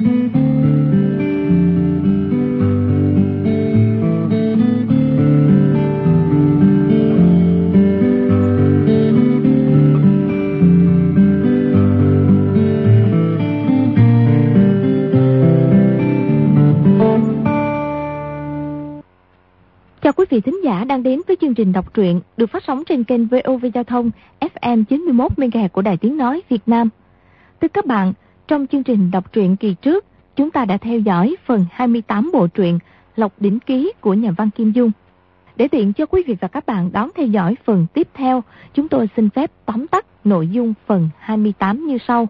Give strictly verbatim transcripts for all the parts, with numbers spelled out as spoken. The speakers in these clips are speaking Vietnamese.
Quý vị thính giả đang đến với chương trình đọc truyện được phát sóng trên kênh vê o vê Giao thông ép em chín mươi mốt mê ga héc của Đài Tiếng Nói Việt Nam. Thưa các bạn, trong chương trình đọc truyện kỳ trước, chúng ta đã theo dõi phần hai mươi tám bộ truyện Lộc Đỉnh Ký của nhà văn Kim Dung. Để tiện cho quý vị và các bạn đón theo dõi phần tiếp theo, chúng tôi xin phép tóm tắt nội dung phần hai mươi tám như sau.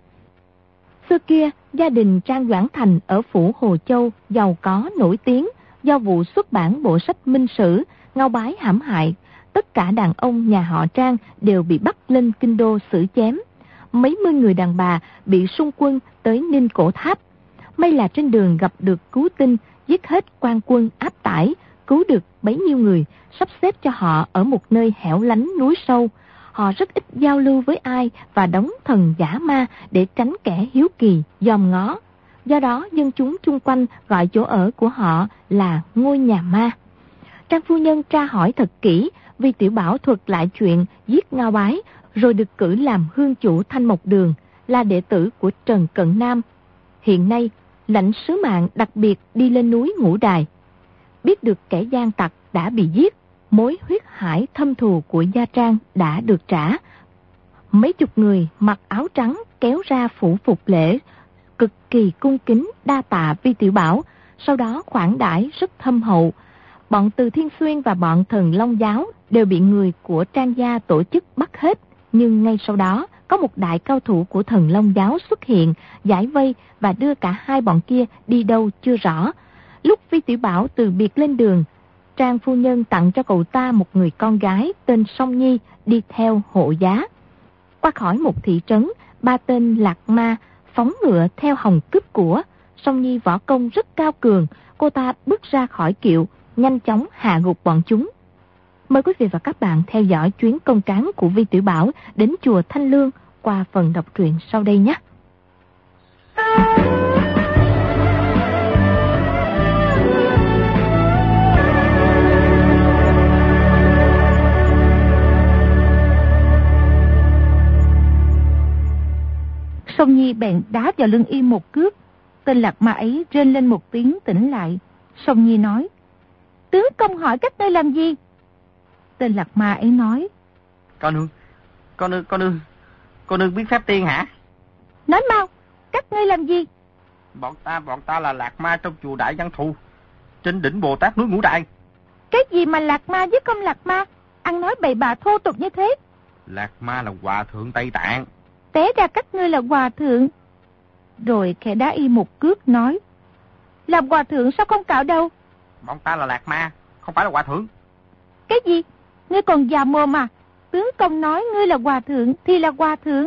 Xưa kia, gia đình Trang Doãn Thành ở phủ Hồ Châu giàu có nổi tiếng do vụ xuất bản bộ sách Minh Sử, Ngao Bái hãm hại. Tất cả đàn ông nhà họ Trang đều bị bắt lên kinh đô xử chém. Mấy mươi người đàn bà bị xung quân tới Ninh Cổ Tháp. May là trên đường gặp được cứu tinh, giết hết quan quân áp tải, cứu được bấy nhiêu người, sắp xếp cho họ ở một nơi hẻo lánh núi sâu. Họ rất ít giao lưu với ai và đóng thần giả ma để tránh kẻ hiếu kỳ, dòm ngó. Do đó, dân chúng chung quanh gọi chỗ ở của họ là ngôi nhà ma. Trang phu nhân tra hỏi thật kỹ, Vi Tiểu Bảo thuật lại chuyện giết Ngao Bái, rồi được cử làm hương chủ Thanh Mộc Đường, là đệ tử của Trần Cận Nam. Hiện nay, lãnh sứ mạng đặc biệt đi lên núi Ngũ Đài. Biết được kẻ gian tặc đã bị giết, mối huyết hải thâm thù của gia Trang đã được trả. Mấy chục người mặc áo trắng kéo ra phủ phục lễ, cực kỳ cung kính đa tạ Vi Tiểu Bảo, sau đó khoản đãi rất thâm hậu. Bọn Từ Thiên Xuyên và bọn Thần Long Giáo đều bị người của Trang gia tổ chức bắt hết, nhưng ngay sau đó có một đại cao thủ của Thần Long Giáo xuất hiện, giải vây và đưa cả hai bọn kia đi đâu chưa rõ. Lúc Vi Tiểu Bảo từ biệt lên đường, Trang phu nhân tặng cho cậu ta một người con gái tên Song Nhi đi theo hộ giá. Qua khỏi một thị trấn, ba tên lạc ma phóng ngựa theo hòng cướp của. Song Nhi võ công rất cao cường, cô ta bước ra khỏi kiệu, nhanh chóng hạ gục bọn chúng. Mời quý vị và các bạn theo dõi chuyến công tráng của Vi Tiểu Bảo đến chùa Thanh Lương qua phần đọc truyện sau đây nhé. Song Nhi bèn đá vào lưng y một cước. Tên lạc ma ấy rên lên một tiếng tỉnh lại. Song Nhi nói: "Tướng công hỏi các ngươi làm gì?" Tên lạc ma ấy nói: Con nương, con nương, con nương, con nương biết phép tiên hả? Nói mau, các ngươi làm gì? Bọn ta, bọn ta là lạc ma trong chùa Đại Văn Thù, trên đỉnh Bồ Tát núi Ngũ Đài. Cái gì mà lạc ma với không lạc ma? Ăn nói bậy bạ thô tục như thế. Lạc ma là hòa thượng Tây Tạng. Té ra các ngươi là hòa thượng. Rồi khẽ đá y một cước nói: "Làm hòa thượng sao không cạo đâu?" Bọn ta là lạc ma, không phải là hòa thượng. Cái gì? Ngươi còn già mồm mà. Tướng công nói ngươi là hòa thượng thì là hòa thượng.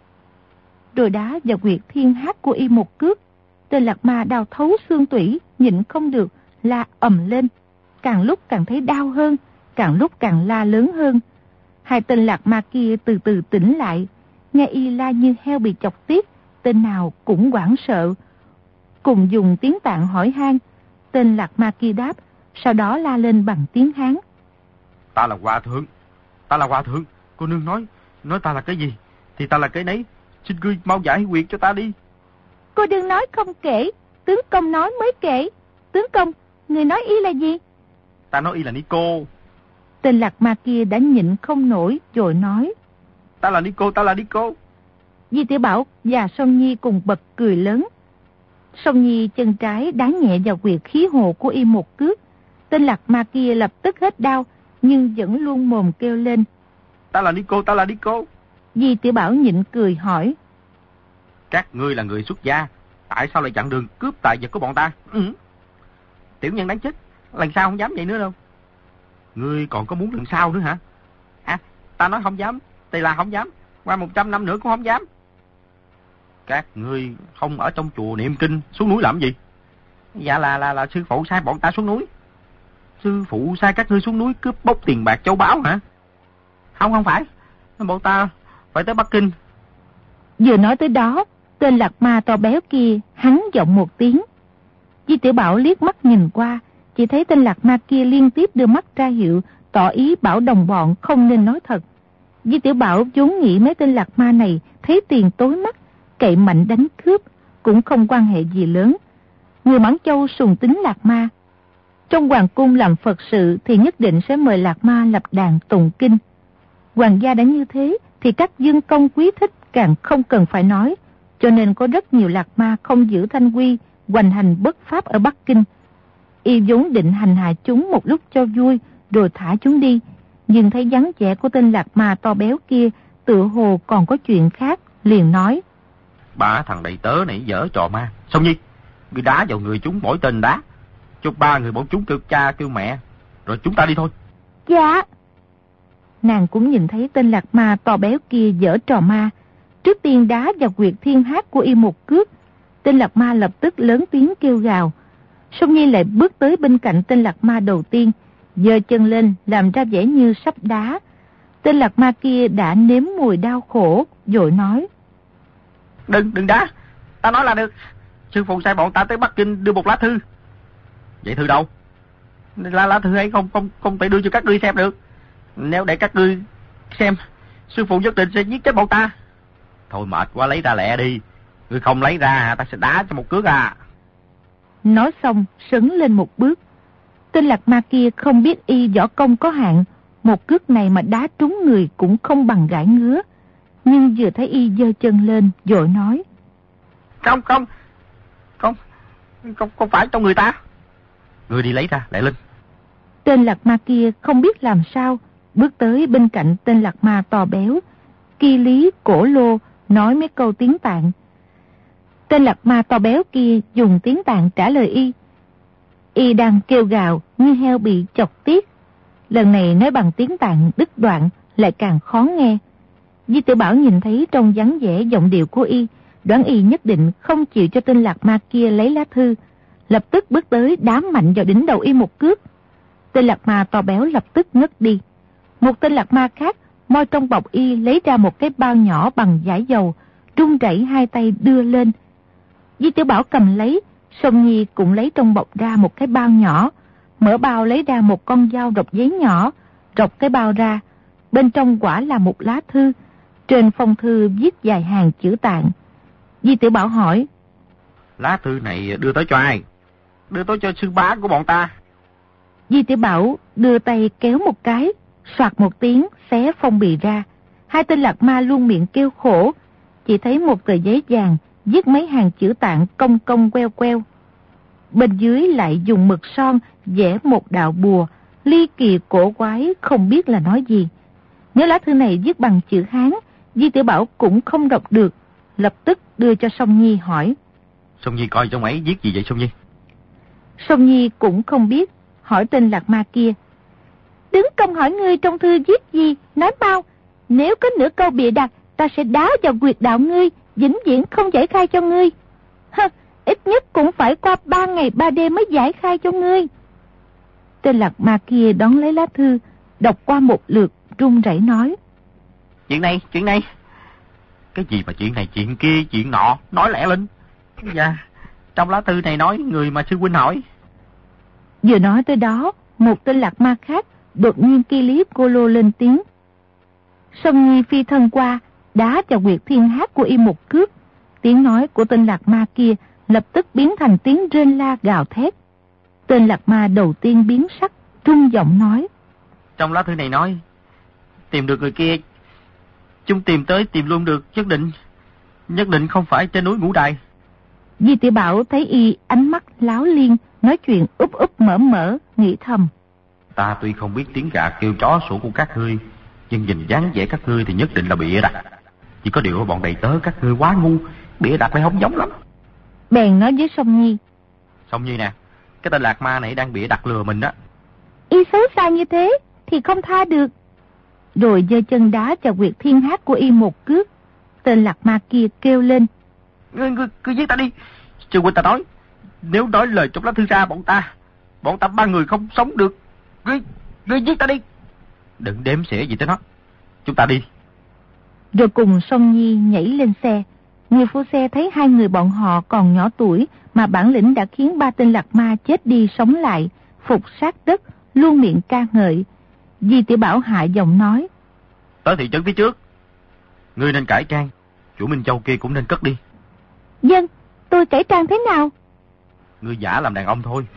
Rồi đá vào quyệt thiên hát của y một cước. Tên lạc ma đau thấu xương tủy, nhịn không được, la ầm lên. Càng lúc càng thấy đau hơn, càng lúc càng la lớn hơn. Hai tên lạc ma kia từ từ tỉnh lại, nghe y la như heo bị chọc tiết, tên nào cũng hoảng sợ. Cùng dùng tiếng Tạng hỏi han. Tên lạc ma kia đáp, sau đó la lên bằng tiếng Hán: "Ta là hòa thượng, ta là hòa thượng. Cô nương nói, nói ta là cái gì thì ta là cái nấy. Xin ngươi mau giải quyết cho ta đi." "Cô đừng nói không kể, tướng công nói mới kể. Tướng công, người nói y là gì?" "Ta nói y là Nico." Tên lạc ma kia đã nhịn không nổi rồi nói: "Ta là Nico, ta là Nico." Vi Tiểu Bảo và Song Nhi cùng bật cười lớn. Song Nhi chân trái đá nhẹ vào quyệt khí hồ của y một cước. Tên lạc ma kia lập tức hết đau, nhưng vẫn luôn mồm kêu lên: "Ta là Nico, ta là Nico." Vi Tiểu Bảo nhịn cười hỏi: "Các ngươi là người xuất gia, tại sao lại chặn đường cướp tài vật của bọn ta?" Ừ. "Tiểu nhân đáng chết, lần sau không dám vậy nữa đâu." "Ngươi còn có muốn lần sau nữa hả?" "À, ta nói không dám, thì là không dám, qua một trăm năm nữa cũng không dám." "Các ngươi không ở trong chùa niệm kinh, xuống núi làm gì?" "Dạ là là là sư phụ sai bọn ta xuống núi." "Sư phụ sai các ngươi xuống núi cướp bóc tiền bạc châu báu hả?" "Không, không phải, bọn ta phải tới Bắc Kinh." Vừa nói tới đó, Tên lạc ma to béo kia hắn giọng một tiếng. Di Tiểu Bảo liếc mắt nhìn qua, chỉ thấy tên lạc ma kia liên tiếp đưa mắt ra hiệu, tỏ ý bảo đồng bọn không nên nói thật. Di Tiểu Bảo vốn nghĩ mấy tên lạc ma này thấy tiền tối mắt, cậy mạnh đánh cướp, cũng không quan hệ gì lớn. Người Mãn Châu sùng tính lạc ma. Trong hoàng cung làm Phật sự thì nhất định sẽ mời lạc ma lập đàn tụng kinh. Hoàng gia đã như thế thì các dương công quý thích càng không cần phải nói, cho nên có rất nhiều lạc ma không giữ thanh quy, hoành hành bất pháp ở Bắc Kinh. Y vốn định hành hạ chúng một lúc cho vui rồi thả chúng đi, nhưng thấy dáng vẻ của tên lạc ma to béo kia tựa hồ còn có chuyện khác, liền nói: Ba thằng đầy tớ này dở trò ma. Song Nhi, người đá vào người chúng mỗi tên đá, cho ba người bọn chúng kêu cha kêu mẹ, rồi chúng ta đi thôi. Dạ. Nàng cũng nhìn thấy tên lạc ma to béo kia dở trò ma, trước tiên đá vào quyệt thiên hát của y một cước. Tên lạc ma lập tức lớn tiếng kêu gào. Song Nhi lại bước tới bên cạnh tên lạc ma đầu tiên, giơ chân lên làm ra vẻ như sắp đá. Tên lạc ma kia đã nếm mùi đau khổ, vội nói: Đừng, đừng đá, ta nói là được. Sư phụ sai bọn ta tới Bắc Kinh đưa một lá thư. Vậy thư đâu? Lá lá thư ấy không không không thể đưa cho các ngươi xem được. Nếu để các ngươi xem, sư phụ nhất định sẽ giết chết bọn ta. Thôi mệt quá, lấy ra lẹ đi. Ngươi không lấy ra ta sẽ đá cho một cước à. Nói xong sấn lên một bước. Tên lạc ma kia không biết y võ công có hạn, một cước này mà đá trúng người cũng không bằng gãi ngứa. Nhưng vừa thấy y giơ chân lên, vội nói: Không, không, không, không, không phải trong người ta. Ngươi đi lấy ra, Đại Linh. Tên lạc ma kia không biết làm sao, bước tới bên cạnh tên lạc ma to béo, kỳ lý cổ lô, nói mấy câu tiếng Tạng. Tên lạc ma to béo kia dùng tiếng Tạng trả lời y. Y đang kêu gào như heo bị chọc tiết. Lần này nói bằng tiếng Tạng đứt đoạn, lại càng khó nghe. Di Tiểu Bảo nhìn thấy trong dáng vẻ giọng điệu của y, đoán y nhất định không chịu cho tên lạc ma kia lấy lá thư, lập tức bước tới đá mạnh vào đỉnh đầu y một cước. Tên lạc ma to béo lập tức ngất đi. Một tên lạc ma khác moi trong bọc y lấy ra một cái bao nhỏ bằng vải dầu, run rẩy hai tay đưa lên. Di Tiểu Bảo cầm lấy, Song Nhi cũng lấy trong bọc ra một cái bao nhỏ, mở bao lấy ra một con dao rọc giấy nhỏ, rọc cái bao ra, bên trong quả là một lá thư, trên phong thư viết vài hàng chữ Tạng. Di Tiểu Bảo hỏi: Lá thư này đưa tới cho ai? Đưa tới cho sư bá của bọn ta. Di Tiểu Bảo đưa tay kéo một cái, soạt một tiếng xé phong bì ra. Hai tên lạc ma luôn miệng kêu khổ, chỉ thấy một tờ giấy vàng viết mấy hàng chữ Tạng cong cong queo queo. Bên dưới lại dùng mực son vẽ một đạo bùa, ly kỳ cổ quái không biết là nói gì. Nếu lá thư này viết bằng chữ Hán, Di Tiểu Bảo cũng không đọc được, lập tức đưa cho Song Nhi hỏi: Song Nhi coi trong ấy viết gì vậy Song Nhi? Song Nhi cũng không biết, hỏi tên lạc ma kia: Đứng công hỏi ngươi trong thư viết gì, nói mau. Nếu có nửa câu bịa đặt, ta sẽ đá vào quyệt đạo ngươi, vĩnh viễn không giải khai cho ngươi. Hơ, ít nhất cũng phải qua ba ngày ba đêm mới giải khai cho ngươi. Tên lạc ma kia đón lấy lá thư, đọc qua một lượt, run rẩy nói: Chuyện này, chuyện này. Cái gì mà chuyện này, chuyện kia, chuyện nọ, nói lẹ lên. Dạ, trong lá thư này nói người mà sư huynh hỏi. Vừa nói tới đó, một tên lạc ma khác đột nhiên kỳ lý cô lô lên tiếng. Song Nhi phi thân qua, đá vào quyệt thiên hát của y một cước. Tiếng nói của tên lạc ma kia lập tức biến thành tiếng rên la gào thét. Tên lạc ma đầu tiên biến sắc, run giọng nói: Trong lá thư này nói, tìm được người kia, chúng tìm tới tìm luôn được, nhất định, nhất định không phải trên núi Ngũ Đài. Di Tiểu Bảo thấy y ánh mắt láo liên, nói chuyện úp úp mở mở, nghĩ thầm: Ta tuy không biết tiếng gà kêu chó sủa của các ngươi, nhưng nhìn dáng vẻ các ngươi thì nhất định là bịa đặt. Chỉ có điều bọn đầy tớ các ngươi quá ngu, bịa đặt lại không giống lắm. Bèn nói với Song Nhi: Song Nhi nè, cái tên lạc ma này đang bịa đặt lừa mình đó. Y xấu xa như thế thì không tha được. Rồi giơ chân đá vào quyệt thiên hát của y một cước. Tên lạc ma kia kêu lên: Ngươi, ngươi, ngươi giết ta đi. Sư huynh ta nói, nếu nói lời trong lá thư ra bọn ta, bọn ta ba người không sống được. Ngươi, ngươi giết ta đi. Đừng đếm xỉa gì tới nó. Chúng ta đi. Rồi cùng Song Nhi nhảy lên xe, Người phu xe thấy hai người bọn họ còn nhỏ tuổi mà bản lĩnh đã khiến ba tên lạc ma chết đi sống lại, phục sát đất, luôn miệng ca ngợi. Di Tiểu Bảo hạ giọng nói: Tới thị trấn phía trước, ngươi nên cải trang, chủ Minh Châu kia cũng nên cất đi. Dân, tôi cải trang thế nào? Ngươi giả làm đàn ông thôi.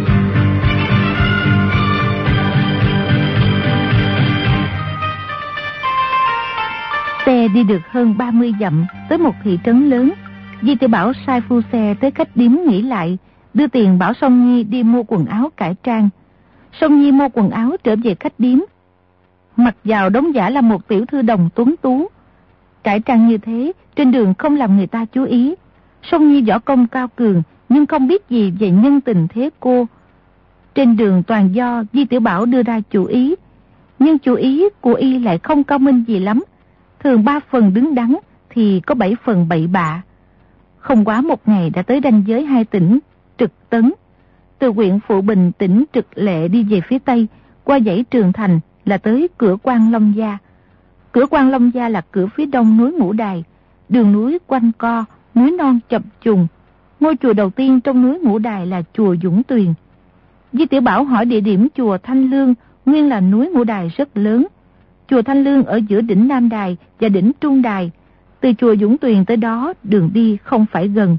Xe đi được hơn ba mươi dặm tới một thị trấn lớn. Di Tiểu Bảo sai phu xe tới khách điếm nghỉ lại, đưa tiền bảo Song Nhi đi mua quần áo cải trang. Song Nhi mua quần áo trở về khách điếm, mặc vào đóng giả là một tiểu thư đồng tuấn tú. Cải trang như thế trên đường không làm người ta chú ý. Song Nhi võ công cao cường nhưng không biết gì về nhân tình thế cô. Trên đường toàn do Di Tiểu Bảo đưa ra chủ ý, nhưng chủ ý của y lại không cao minh gì lắm. Thường ba phần đứng đắn thì có bảy phần bậy bạ. Không quá một ngày đã tới ranh giới hai tỉnh Trực Tấn. Từ huyện Phụ Bình tỉnh Trực Lệ đi về phía tây, qua dãy Trường Thành là tới cửa Quan Long Gia. Cửa Quan Long Gia là cửa phía đông núi Ngũ Đài. Đường núi quanh co, núi non chập trùng. Ngôi chùa đầu tiên trong núi Ngũ Đài là chùa Dũng Tuyền. Di Tiểu Bảo hỏi địa điểm chùa Thanh Lương, nguyên là núi Ngũ Đài rất lớn. Chùa Thanh Lương ở giữa đỉnh Nam Đài và đỉnh Trung Đài. Từ chùa Dũng Tuyền tới đó đường đi không phải gần.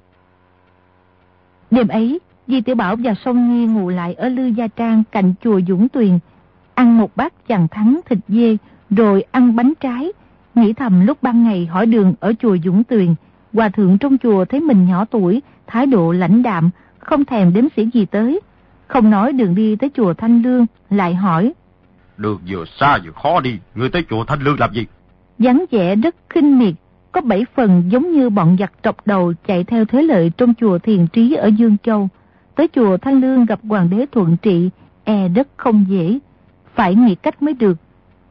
Đêm ấy, Di Tiểu Bảo và Song Nhi ngủ lại ở Lư Gia Trang cạnh chùa Dũng Tuyền, ăn một bát chằn thắng thịt dê, rồi ăn bánh trái. Nghĩ thầm lúc ban ngày hỏi đường ở chùa Dũng Tuyền, hòa thượng trong chùa thấy mình nhỏ tuổi, thái độ lãnh đạm, không thèm đếm xỉa gì tới. Không nói đường đi tới chùa Thanh Lương, lại hỏi: Đường vừa xa vừa khó đi, ngươi tới chùa Thanh Lương làm gì? Dáng vẻ rất khinh miệt, có bảy phần giống như bọn giặc trọc đầu chạy theo thế lợi trong chùa Thiền Trí ở Dương Châu. Tới chùa Thanh Lương gặp hoàng đế Thuận Trị, e rất không dễ, phải nghĩ cách mới được.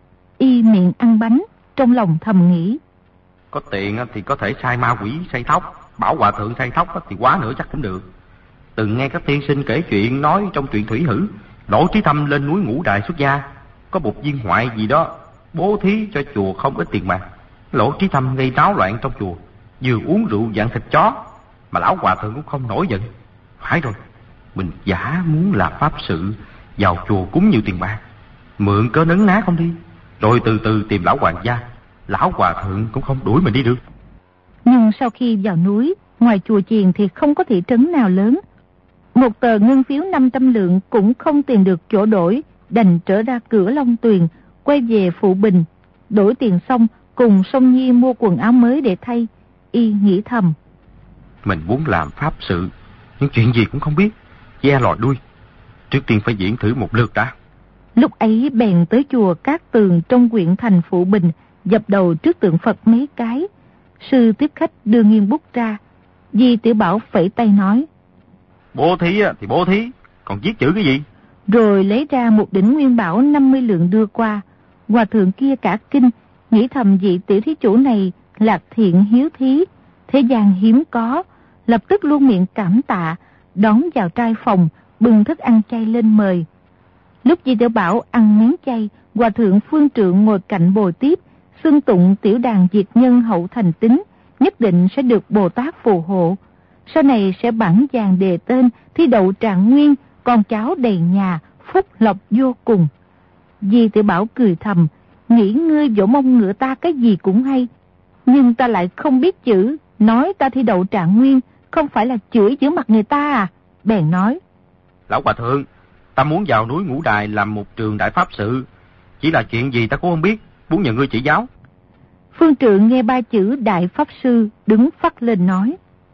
Y miệng ăn bánh, trong lòng thầm nghĩ: Có tiền thì có thể sai ma quỷ xây thóc, bảo hòa thượng xây thóc thì quá nữa chắc cũng được. Từng nghe các tiên sinh kể chuyện nói trong truyện thủy hử, Lỗ Trí Thâm lên núi Ngũ Đài xuất gia, có một viên ngoại gì đó bố thí cho chùa không ít tiền bạc. Lỗ Trí Thâm gây náo loạn trong chùa, vừa uống rượu dạng thịt chó, mà lão hòa thượng cũng không nổi giận. Phải rồi, mình giả muốn làm pháp sự vào chùa cúng nhiều tiền bạc, mượn cớ nấn ná không đi, rồi từ từ tìm lão hoàng gia, lão hòa thượng cũng không đuổi mình đi được. Nhưng sau khi vào núi, ngoài chùa chiền thì không có thị trấn nào lớn. Một tờ ngân phiếu năm trăm lượng cũng không tìm được chỗ đổi, đành trở ra cửa Long Tuyền, quay về Phụ Bình. Đổi tiền xong, cùng Song Nhi mua quần áo mới để thay. Y nghĩ thầm: Mình muốn làm pháp sự, nhưng chuyện gì cũng không biết, da lòi đuôi. Trước tiên phải diễn thử một lượt đã. Lúc ấy bèn tới chùa Cát Tường trong huyện thành Phụ Bình, dập đầu trước tượng Phật mấy cái. Sư tiếp khách đưa nghiêng bút ra. Di Tiểu Bảo phẩy tay nói: Bố thí thì bố thí, còn viết chữ cái gì? Rồi lấy ra một đỉnh nguyên bảo năm mươi lượng đưa qua. Hòa thượng kia cả kinh, nghĩ thầm vị tiểu thí chủ này lạc thiện hiếu thí, thế gian hiếm có, lập tức luôn miệng cảm tạ, đón vào trai phòng, bưng thức ăn chay lên mời. Lúc Di Tiểu Bảo ăn miếng chay, hòa thượng Phương Trượng ngồi cạnh bồi tiếp, xưng tụng tiểu đàn diệt nhân hậu thành tín, nhất định sẽ được Bồ Tát phù hộ. Sau này sẽ bản vàng đề tên, thi đậu trạng nguyên, con cháu đầy nhà, phúc lộc vô cùng. Di Tiểu Bảo cười thầm, nghĩ ngươi vỗ mông ngựa ta cái gì cũng hay, nhưng ta lại không biết chữ, nói ta thi đậu trạng nguyên, không phải là chửi giữa mặt người ta à? Bèn nói: Lão hòa thượng, ta muốn vào núi Ngũ Đài làm một trường đại pháp sự, chỉ là chuyện gì ta cũng không biết, muốn nhờ ngươi chỉ giáo. Phương Trượng nghe ba chữ đại pháp sư, đứng phắt lên nói: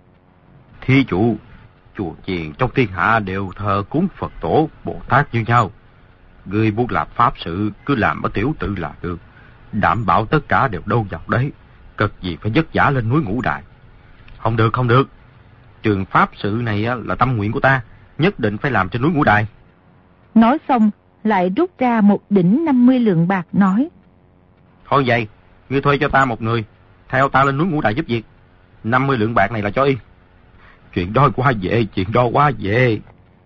Thí chủ, chùa chiền trong thiên hạ đều thờ cúng Phật tổ, Bồ Tát như nhau. Ngươi muốn làm pháp sự, cứ làm ở tiểu tự là được, đảm bảo tất cả đều đâu vào đấy, cực gì phải vất vả lên núi Ngũ Đài. Không được, không được, trường pháp sự này là tâm nguyện của ta, nhất định phải làm trên núi Ngũ Đài. Nói xong, lại rút ra một đỉnh năm mươi lượng bạc nói: Thôi vậy, ngươi thuê cho ta một người, theo ta lên núi Ngũ Đài giúp việc. năm mươi lượng bạc này là cho y. Chuyện đó quá dễ, chuyện đó quá dễ.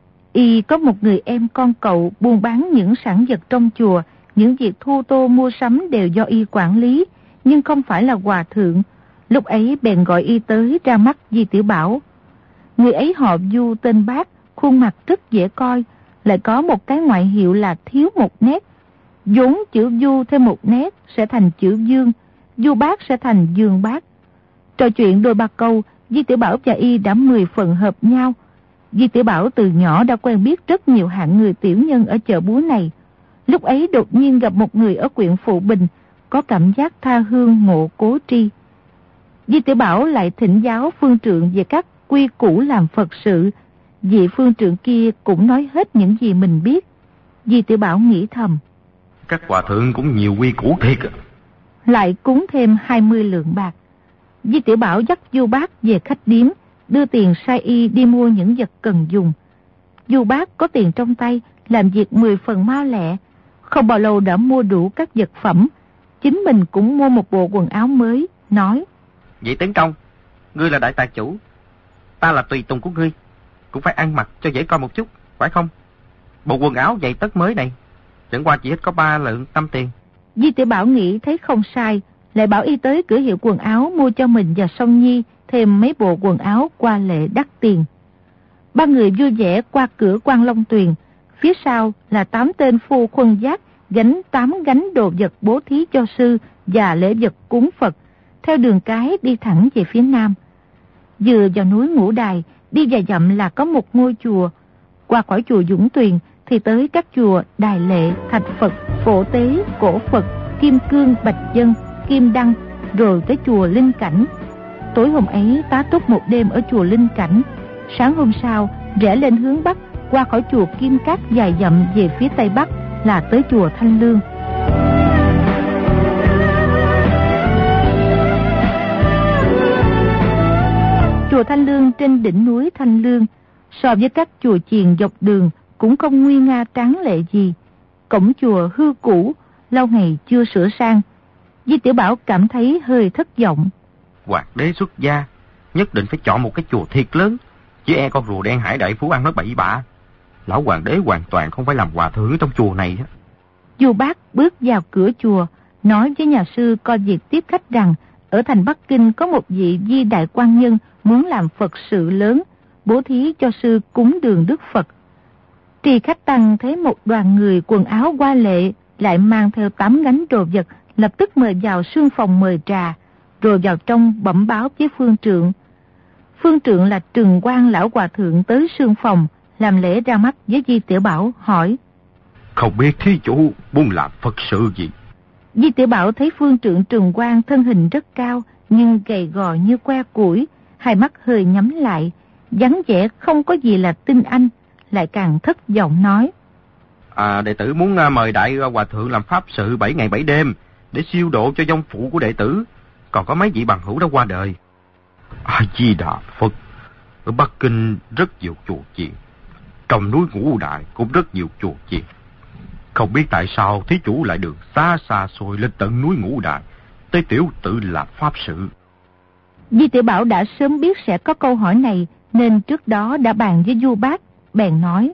Y có một người em con cậu buôn bán những sản vật trong chùa, những việc thu tô mua sắm đều do y quản lý, nhưng không phải là hòa thượng. Lúc ấy bèn gọi y tới ra mắt Di Tiểu Bảo. Người ấy họ Du tên Bác, khuôn mặt rất dễ coi, lại có một cái ngoại hiệu là thiếu một nét. Vốn chữ Du thêm một nét sẽ thành chữ Dương, Du Bác sẽ thành Dương Bác. Trò chuyện đôi ba câu, Di Tiểu Bảo và y đã mười phần hợp nhau. Di Tiểu Bảo từ nhỏ đã quen biết rất nhiều hạng người tiểu nhân ở chợ búa này. Lúc ấy đột nhiên gặp một người ở huyện Phụ Bình, có cảm giác tha hương ngộ cố tri. Di Tiểu Bảo lại thỉnh giáo phương trượng về các quy củ làm Phật sự. Vị phương trượng kia cũng nói hết những gì mình biết. Di Tiểu Bảo nghĩ thầm, các hòa thượng cũng nhiều quy củ thiệt. Lại cúng thêm hai mươi lượng bạc. Di Tiểu Bảo dắt Du Bác về khách điếm, đưa tiền sai y đi mua những vật cần dùng. Du Bác có tiền trong tay, làm việc mười phần mau lẹ, không bao lâu đã mua đủ các vật phẩm. Chính mình cũng mua một bộ quần áo mới, nói: Vậy Tấn Công, ngươi là đại tài chủ, ta là tùy tùng của ngươi, cũng phải ăn mặc cho dễ coi một chút, phải không? Bộ quần áo giày tất mới này, chẳng qua chỉ hết có ba lượng năm tiền. Di Tiểu Bảo nghĩ thấy không sai, lại bảo y tới cửa hiệu quần áo mua cho mình và Song Nhi thêm mấy bộ quần áo qua lệ đắt tiền. Ba người vui vẻ qua cửa Quan Long Tuyền, phía sau là tám tên phu khuân giác gánh tám gánh đồ vật bố thí cho sư và lễ vật cúng Phật, theo đường cái đi thẳng về phía nam. Vừa vào núi Ngũ Đài, đi vài dặm là có một ngôi chùa. Qua khỏi chùa Dũng Tuyền thì tới các chùa Đài Lệ, Thạch Phật, Phổ Tế, Cổ Phật, Kim Cương, Bạch Dân, Kim Đăng, rồi tới chùa Linh Cảnh. Tối hôm ấy tá túc một đêm ở chùa Linh Cảnh. Sáng hôm sau rẽ lên hướng bắc, qua khỏi chùa Kim Cát vài dặm về phía tây bắc là tới chùa Thanh Lương. Chùa Thanh Lương trên đỉnh núi Thanh Lương, so với các chùa chiền dọc đường cũng không nguy nga tráng lệ gì. Cổng chùa hư cũ, lâu ngày chưa sửa sang. Di Tiểu Bảo cảm thấy hơi thất vọng. Hoàng đế xuất gia, nhất định phải chọn một cái chùa thiệt lớn, chứ e con rùa đen Hải Đại Phú ăn nó bậy bạ. Lão hoàng đế hoàn toàn không phải làm hòa thượng trong chùa này. Du Bác bước vào cửa chùa, nói với nhà sư coi việc tiếp khách rằng ở thành Bắc Kinh có một vị Di Đại Quan Nhân muốn làm Phật sự lớn, bố thí cho sư cúng đường Đức Phật. Trì Khách Tăng thấy một đoàn người quần áo hoa lệ lại mang theo tám gánh đồ vật, lập tức mời vào sương phòng mời trà, rồi vào trong bẩm báo với phương trượng. Phương trượng là Trừng Quang lão hòa thượng tới sương phòng, làm lễ ra mắt với Di Tiểu Bảo, hỏi: Không biết thí chủ muốn làm Phật sự gì? Di Tiểu Bảo thấy phương trượng Trừng Quang thân hình rất cao, nhưng gầy gò như que củi, hai mắt hơi nhắm lại, dáng vẻ không có gì là tinh anh, lại càng thất vọng nói: À, đệ tử muốn mời đại hòa thượng làm pháp sự bảy ngày bảy đêm để siêu độ cho vong phụ của đệ tử, còn có mấy vị bằng hữu đã qua đời. A Di Đà Phật, ở Bắc Kinh rất nhiều chùa chiền, trong núi Ngũ Đại cũng rất nhiều chùa chiền. Không biết tại sao thí chủ lại được xa xa xôi lên tận núi Ngũ Đại tới tiểu tự làm pháp sự. Di Tiểu Bảo đã sớm biết sẽ có câu hỏi này, nên trước đó đã bàn với Du Bác, bèn nói: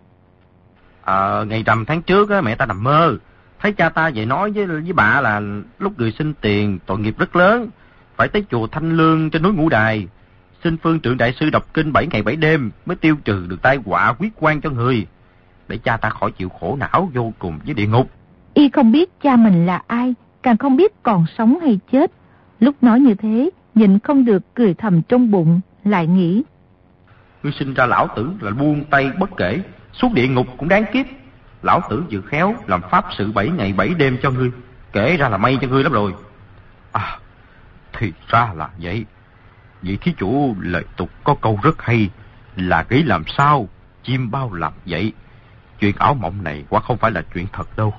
À, ngày rằm tháng trước á, mẹ ta nằm mơ, thấy cha ta về nói với với bà là lúc người xin tiền tội nghiệp rất lớn, phải tới chùa Thanh Lương trên núi Ngũ Đài, xin phương trượng đại sư đọc kinh bảy ngày bảy đêm mới tiêu trừ được tai họa huyết quan cho người, để cha ta khỏi chịu khổ não vô cùng với địa ngục. Y không biết cha mình là ai, càng không biết còn sống hay chết. Lúc nói như thế, nhịn không được cười thầm trong bụng, lại nghĩ: Ngươi sinh ra lão tử là buông tay bất kể, xuống địa ngục cũng đáng kiếp. Lão tử vừa khéo làm pháp sự bảy ngày bảy đêm cho ngươi, kể ra là may cho ngươi lắm rồi. À, thì ra là vậy. Vậy thí chủ lời tục có câu rất hay, là nghĩ làm sao chim bao làm vậy. Chuyện ảo mộng này quả không phải là chuyện thật đâu.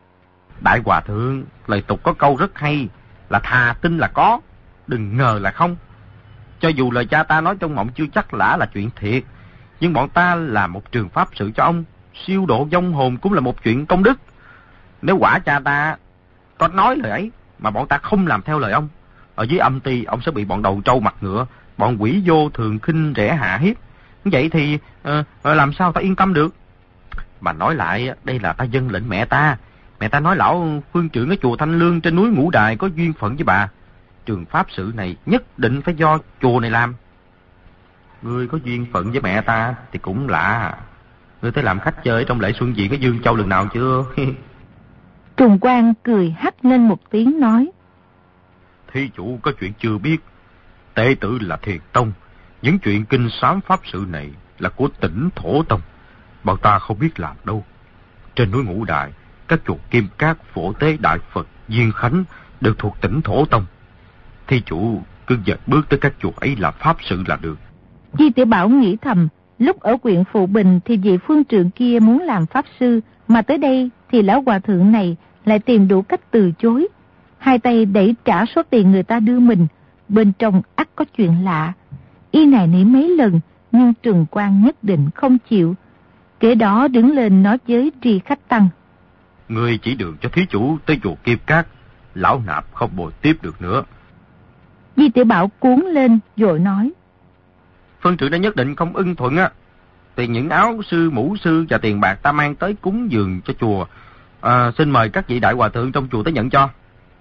Đại hòa thượng, lời tục có câu rất hay, là thà tin là có, đừng ngờ là không. Cho dù lời cha ta nói trong mộng chưa chắc lã là chuyện thiệt, nhưng bọn ta làm một trường pháp sự cho ông, siêu độ vong hồn cũng là một chuyện công đức. Nếu quả cha ta có nói lời ấy mà bọn ta không làm theo lời ông, ở dưới âm ty ông sẽ bị bọn đầu trâu mặt ngựa, bọn quỷ vô thường khinh rẻ hạ hiếp. Vậy thì uh, làm sao ta yên tâm được? Mà nói lại, đây là ta dâng lệnh mẹ ta. Mẹ ta nói lão phương trưởng ở chùa Thanh Lương trên núi Ngũ Đài có duyên phận với bà. trường pháp sự này nhất định phải do chùa này làm. Ngươi có duyên phận với mẹ ta thì cũng lạ. Ngươi tới làm khách chơi trong lễ xuân viện cái Dương Châu lần nào chưa? Trùng Quang cười hắt lên một tiếng nói. Thí chủ có chuyện chưa biết. Tế tử là Thiền Tông. Những chuyện kinh sám pháp sự này là của tỉnh Thổ Tông. Bọn ta không biết làm đâu. Trên núi Ngũ Đại, các chùa Kim Cát, Phổ Tế, Đại Phật, Diên Khánh đều thuộc tỉnh Thổ Tông. Thí chủ cứ dệt bước tới các chùa ấy làm pháp sự là được. Di Tiểu Bảo nghĩ thầm, lúc ở huyện Phụ Bình thì vị phương trượng kia muốn làm pháp sư, mà tới đây thì lão hòa thượng này lại tìm đủ cách từ chối. Hai tay đẩy trả số tiền người ta đưa mình, bên trong ắt có chuyện lạ. Y nài nỉ mấy lần, nhưng Trùng Quang nhất định không chịu. Kế đó đứng lên nói với Tri Khách Tăng. Người chỉ đường cho thí chủ tới chùa Kim Cát, lão nạp không bồi tiếp được nữa. Di Tiểu Bảo cuốn lên rồi nói. Phương trưởng đã nhất định không ưng thuận á, thì những áo sư, mũ sư và tiền bạc ta mang tới cúng dường cho chùa, à, xin mời các vị đại hòa thượng trong chùa tới nhận cho.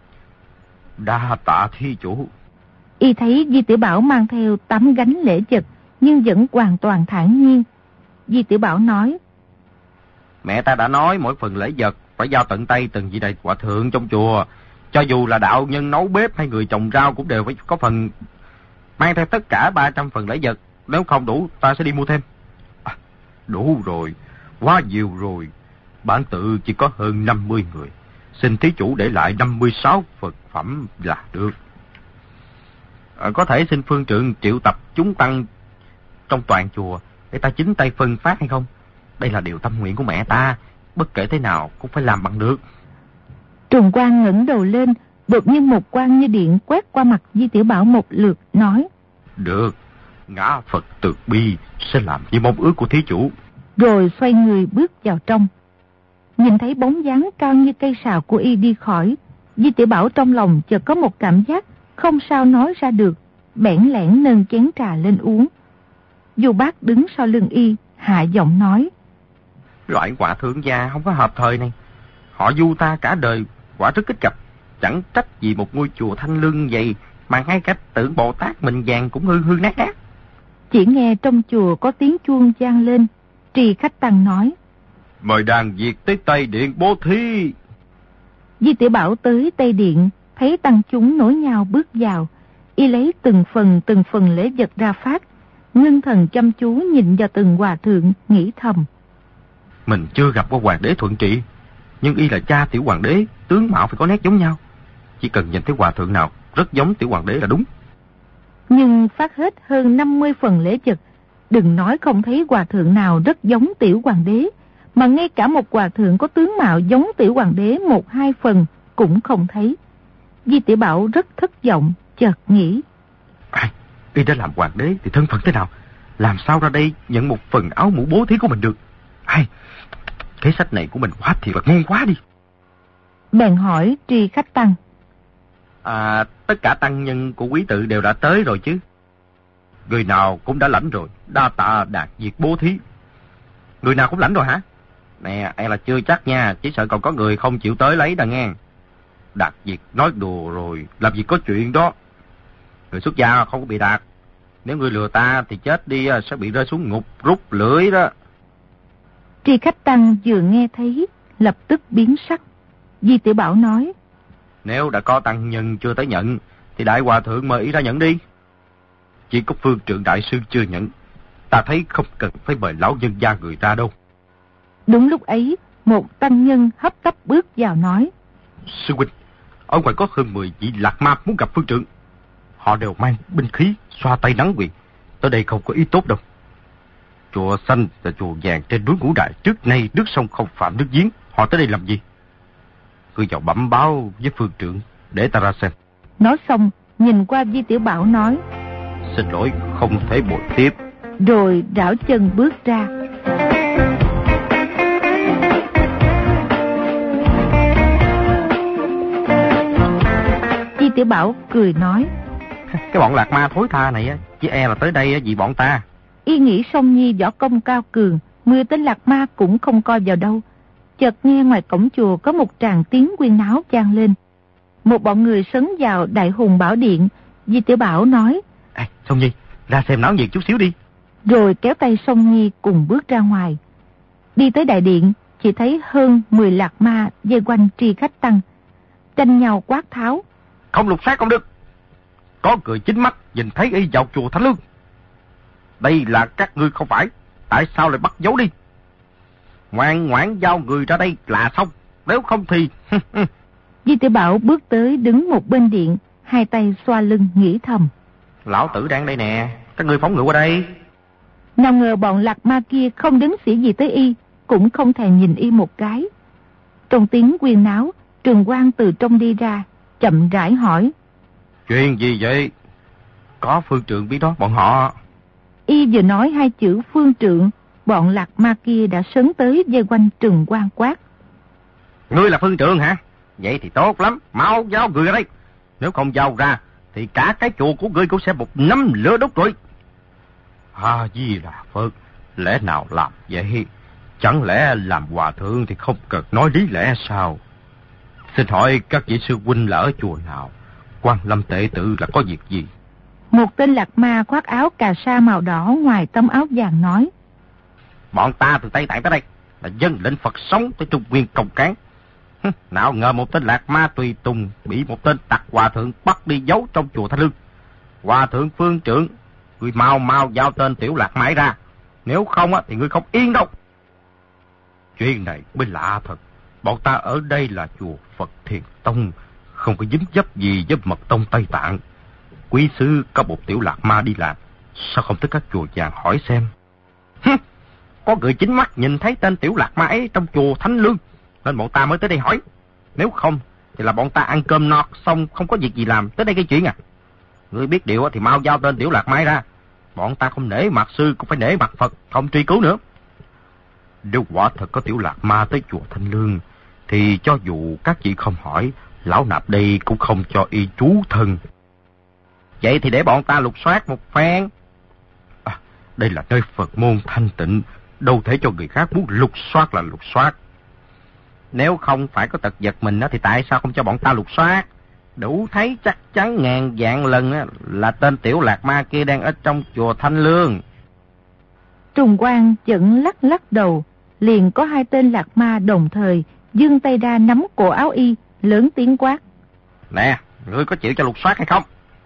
Đa tạ thí chủ. Y thấy Di Tiểu Bảo mang theo tấm gánh lễ vật, nhưng vẫn hoàn toàn thản nhiên. Di Tiểu Bảo nói. Mẹ ta đã nói mỗi phần lễ vật phải giao tận tay từng vị đại hòa thượng trong chùa. Cho dù là đạo nhân nấu bếp hay người trồng rau cũng đều phải có phần. Mang theo tất cả ba trăm phần lễ vật. Nếu không đủ ta sẽ đi mua thêm. À, đủ rồi, quá nhiều rồi. Bản tự chỉ có hơn năm mươi người. Xin thí chủ để lại năm mươi sáu vật phẩm là được. À, có thể xin phương trượng triệu tập chúng tăng trong toàn chùa để ta chính tay phân phát hay không? Đây là điều tâm nguyện của mẹ ta, bất kể thế nào cũng phải làm bằng được. Trùng Quang ngẩng đầu lên, đột nhiên một quang như điện quét qua mặt Di Tiểu Bảo một lượt, nói. Được, ngã Phật từ bi sẽ làm như mong ước của thí chủ. Rồi xoay người bước vào trong. Nhìn thấy bóng dáng cao như cây sào của y đi khỏi, Di Tiểu Bảo trong lòng chợt có một cảm giác không sao nói ra được, bẽn lẽn nâng chén trà lên uống. Du Bác đứng sau lưng y, hạ giọng nói. Loại hòa thượng già không có hợp thời này. Họ Du ta cả đời quả rất kích cập. Chẳng trách gì một ngôi chùa thanh lương vậy mà ngay cả tượng Bồ Tát mình vàng cũng hư hư nát nát. Chỉ nghe trong chùa có tiếng chuông vang lên. Tri Khách Tăng nói. Mời đàn Việt tới Tây Điện bố thí. Di Tiểu Bảo tới Tây Điện, thấy tăng chúng nối nhau bước vào. Y lấy từng phần từng phần lễ vật ra phát, ngưng thần chăm chú nhìn vào từng hòa thượng, nghĩ thầm. Mình chưa gặp qua hoàng đế Thuận Trị, nhưng y là cha tiểu hoàng đế, tướng mạo phải có nét giống nhau. Chỉ cần nhìn thấy hòa thượng nào rất giống tiểu hoàng đế là đúng. Nhưng phát hết hơn năm mươi phần lễ vật, đừng nói không thấy hòa thượng nào rất giống tiểu hoàng đế, mà ngay cả một hòa thượng có tướng mạo giống tiểu hoàng đế một hai phần cũng không thấy. Di Tiểu Bảo rất thất vọng, chợt nghĩ. À, y đã làm hoàng đế thì thân phận thế nào? Làm sao ra đây nhận một phần áo mũ bố thí của mình được? Ai, cái sách này của mình quá thiệt là ngon quá đi. Bèn hỏi Tri Khách Tăng. À, tất cả tăng nhân của quý tự đều đã tới rồi chứ? Người nào cũng đã lãnh rồi, đa tạ Đạt Việt bố thí. Người nào cũng lãnh rồi hả? Nè, e là chưa chắc nha, chỉ sợ còn có người không chịu tới lấy đà nghe. Đạt Việt nói đùa rồi, làm gì có chuyện đó. Người xuất gia không có bị đạt. Nếu người lừa ta thì chết đi sẽ bị rơi xuống ngục rút lưỡi đó. Tri Khách Tăng vừa nghe thấy, lập tức biến sắc. Di Tiểu Bảo nói. Nếu đã có tăng nhân chưa tới nhận, thì đại hòa thượng mời ý ra nhận đi. Chỉ có phương trượng đại sư chưa nhận. Ta thấy không cần phải mời lão nhân gia người ra đâu. Đúng lúc ấy, một tăng nhân hấp tấp bước vào nói. Sư huynh, ở ngoài có hơn mười vị lạc ma muốn gặp phương trượng. Họ đều mang binh khí, xoa tay nắng quyền. Tới đây không có ý tốt đâu. Chùa xanh và chùa vàng trên núi Ngũ Đại trước nay nước sông không phạm nước giếng. Họ tới đây làm gì? Cứ vào bẩm báo với phương trượng để ta ra xem. Nói xong, nhìn qua Di Tiểu Bảo nói. Xin lỗi, không thể bồi tiếp. Rồi đảo chân bước ra. Di Tiểu Bảo cười nói. Cái bọn lạc ma thối tha này chỉ e là tới đây vì bọn ta. Y nghĩ Song Nhi võ công cao cường, mười tên lạc ma cũng không coi vào đâu. Chợt nghe ngoài cổng chùa có một tràng tiếng huyên náo vang lên. một bọn người sấn vào Đại Hùng Bảo Điện. Di Tiểu Bảo nói: À, Song Nhi, ra xem náo nhiệt chút xíu đi. Rồi kéo tay Song Nhi cùng bước ra ngoài. Đi tới đại điện, chỉ thấy hơn mười lạc ma vây quanh Tri Khách Tăng, tranh nhau quát tháo: Không lục soát không được. Có người chính mắt nhìn thấy y vào chùa Thanh Lương. Đây là các ngươi không phải, tại sao lại bắt giấu đi? Ngoan ngoãn giao người ra đây là xong, nếu không thì... Di Tiểu Bảo bước tới đứng một bên điện, hai tay xoa lưng nghĩ thầm: Lão tử đang đây nè, các ngươi phóng ngựa qua đây. Nào ngờ bọn lạc ma kia không đứng xỉ gì tới y, cũng không thèm nhìn y một cái. Trong tiếng quyên náo, Trường Quang từ trong đi ra, chậm rãi hỏi: Chuyện gì vậy? Có phương trượng biết đó bọn họ. Y vừa nói hai chữ phương trượng, bọn lạc ma kia đã sấn tới vây quanh Trường Quang quát: Ngươi là phương trượng hả? Vậy thì tốt lắm, mau giao người ra đây. Nếu không giao ra thì cả cái chùa của ngươi cũng sẽ một nắm lửa đốt rồi. À Di Đà Phật, lẽ nào làm vậy? Chẳng lẽ làm hòa thượng thì không cần nói lý lẽ sao? Xin hỏi các vị sư huynh là ở chùa nào? Quan Lâm Tệ Tự là có việc gì? Một tên lạc ma khoác áo cà sa màu đỏ ngoài tấm áo vàng nói: Bọn ta từ Tây Tạng tới đây là dân lệnh Phật sống tới Trung Nguyên Công Cán. Nào ngờ một tên lạc ma tùy tùng bị một tên tặc hòa thượng bắt đi giấu trong chùa Thanh Lương. Hòa thượng phương trưởng, ngươi mau mau giao tên tiểu lạc mãi ra, nếu không thì ngươi không yên đâu. Chuyện này mới lạ thật. Bọn ta ở đây là chùa Phật Thiền Tông, không có dính dấp gì với mật tông Tây Tạng. Quý sư có một tiểu lạc ma đi làm, sao không tới các chùa vàng hỏi xem? Có người chính mắt nhìn thấy tên tiểu lạc ma ấy trong chùa Thánh Lương, nên bọn ta mới tới đây hỏi. Nếu không thì là bọn ta ăn cơm no xong không có việc gì làm tới đây gây chuyện à? Ngươi biết điều thì mau giao tên tiểu lạc ma ra. Bọn ta không nể mặt sư cũng phải nể mặt Phật, không truy cứu nữa. Nếu quả thật có tiểu lạc ma tới chùa Thanh Lương, thì cho dù các chị không hỏi, lão nạp đây cũng không cho y trú thân. Vậy thì để bọn ta lục soát một phen. À, đây là nơi Phật môn thanh tịnh, đâu thể cho người khác muốn lục soát là lục soát. Nếu không phải có tật giật mình thì tại sao không cho bọn ta lục soát? Đủ thấy chắc chắn ngàn vạn lần là tên tiểu lạc ma kia đang ở trong chùa Thanh Lương. Trùng Quang chẩn lắc lắc đầu, liền có hai tên lạc ma đồng thời giương tay ra nắm cổ áo y, lớn tiếng quát: Nè, ngươi có chịu cho lục soát hay không?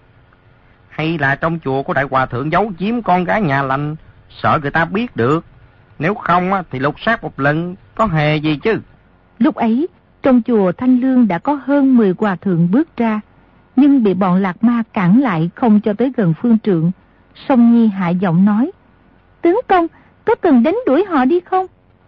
Hay là trong chùa của đại hòa thượng giấu giếm con gái nhà lành, sợ người ta biết được? Nếu không thì lục soát một lần có hề gì chứ? Lúc ấy, trong chùa Thanh Lương đã có hơn mười hòa thượng bước ra, nhưng bị bọn lạc ma cản lại không cho tới gần phương trượng. Song Nhi hạ giọng nói: Tướng công, có cần đánh đuổi họ đi không?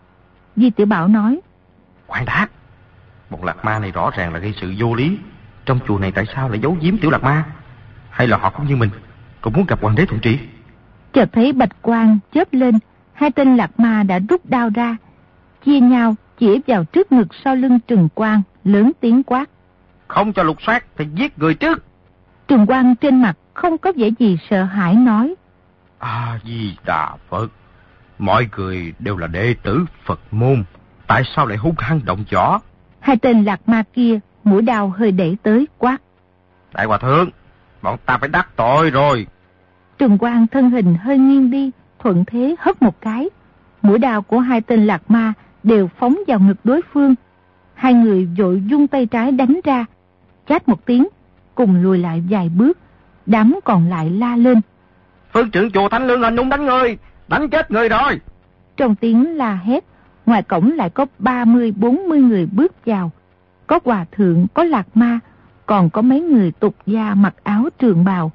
Di Tiểu Bảo nói: Khoan đã, bọn lạc ma này rõ ràng là gây sự vô lý. Trong chùa này tại sao lại giấu giếm tiểu lạc ma? Hay là họ cũng như mình, cũng muốn gặp hoàng đế thuận trị? Chợt thấy bạch quang chớp lên, hai tên lạc ma đã rút đao ra, chia nhau chỉ vào trước ngực sau lưng Trừng Quang, lớn tiếng quát: Không cho lục soát thì giết người trước. Trừng Quang trên mặt không có vẻ gì sợ hãi nói: A Di Đà Phật, mọi người đều là đệ tử Phật môn, tại sao lại hung hăng động võ? Hai tên lạc ma kia mũi đao hơi đẩy tới quát: Đại hòa thượng, bọn ta phải đắc tội rồi. Trừng Quang thân hình hơi nghiêng đi, thuận thế hất một cái, mũi đao của hai tên lạc ma đều phóng vào ngực đối phương. Hai người vội vung tay trái đánh ra, chát một tiếng, cùng lùi lại vài bước. Đám còn lại la lên: Phương trưởng chùa Thanh Lương hình nhung đánh người, đánh chết người rồi. Trong tiếng la hét, ngoài cổng lại có ba mươi bốn mươi người bước vào. Có hòa thượng, có lạc ma, còn có mấy người tục gia mặc áo trường bào.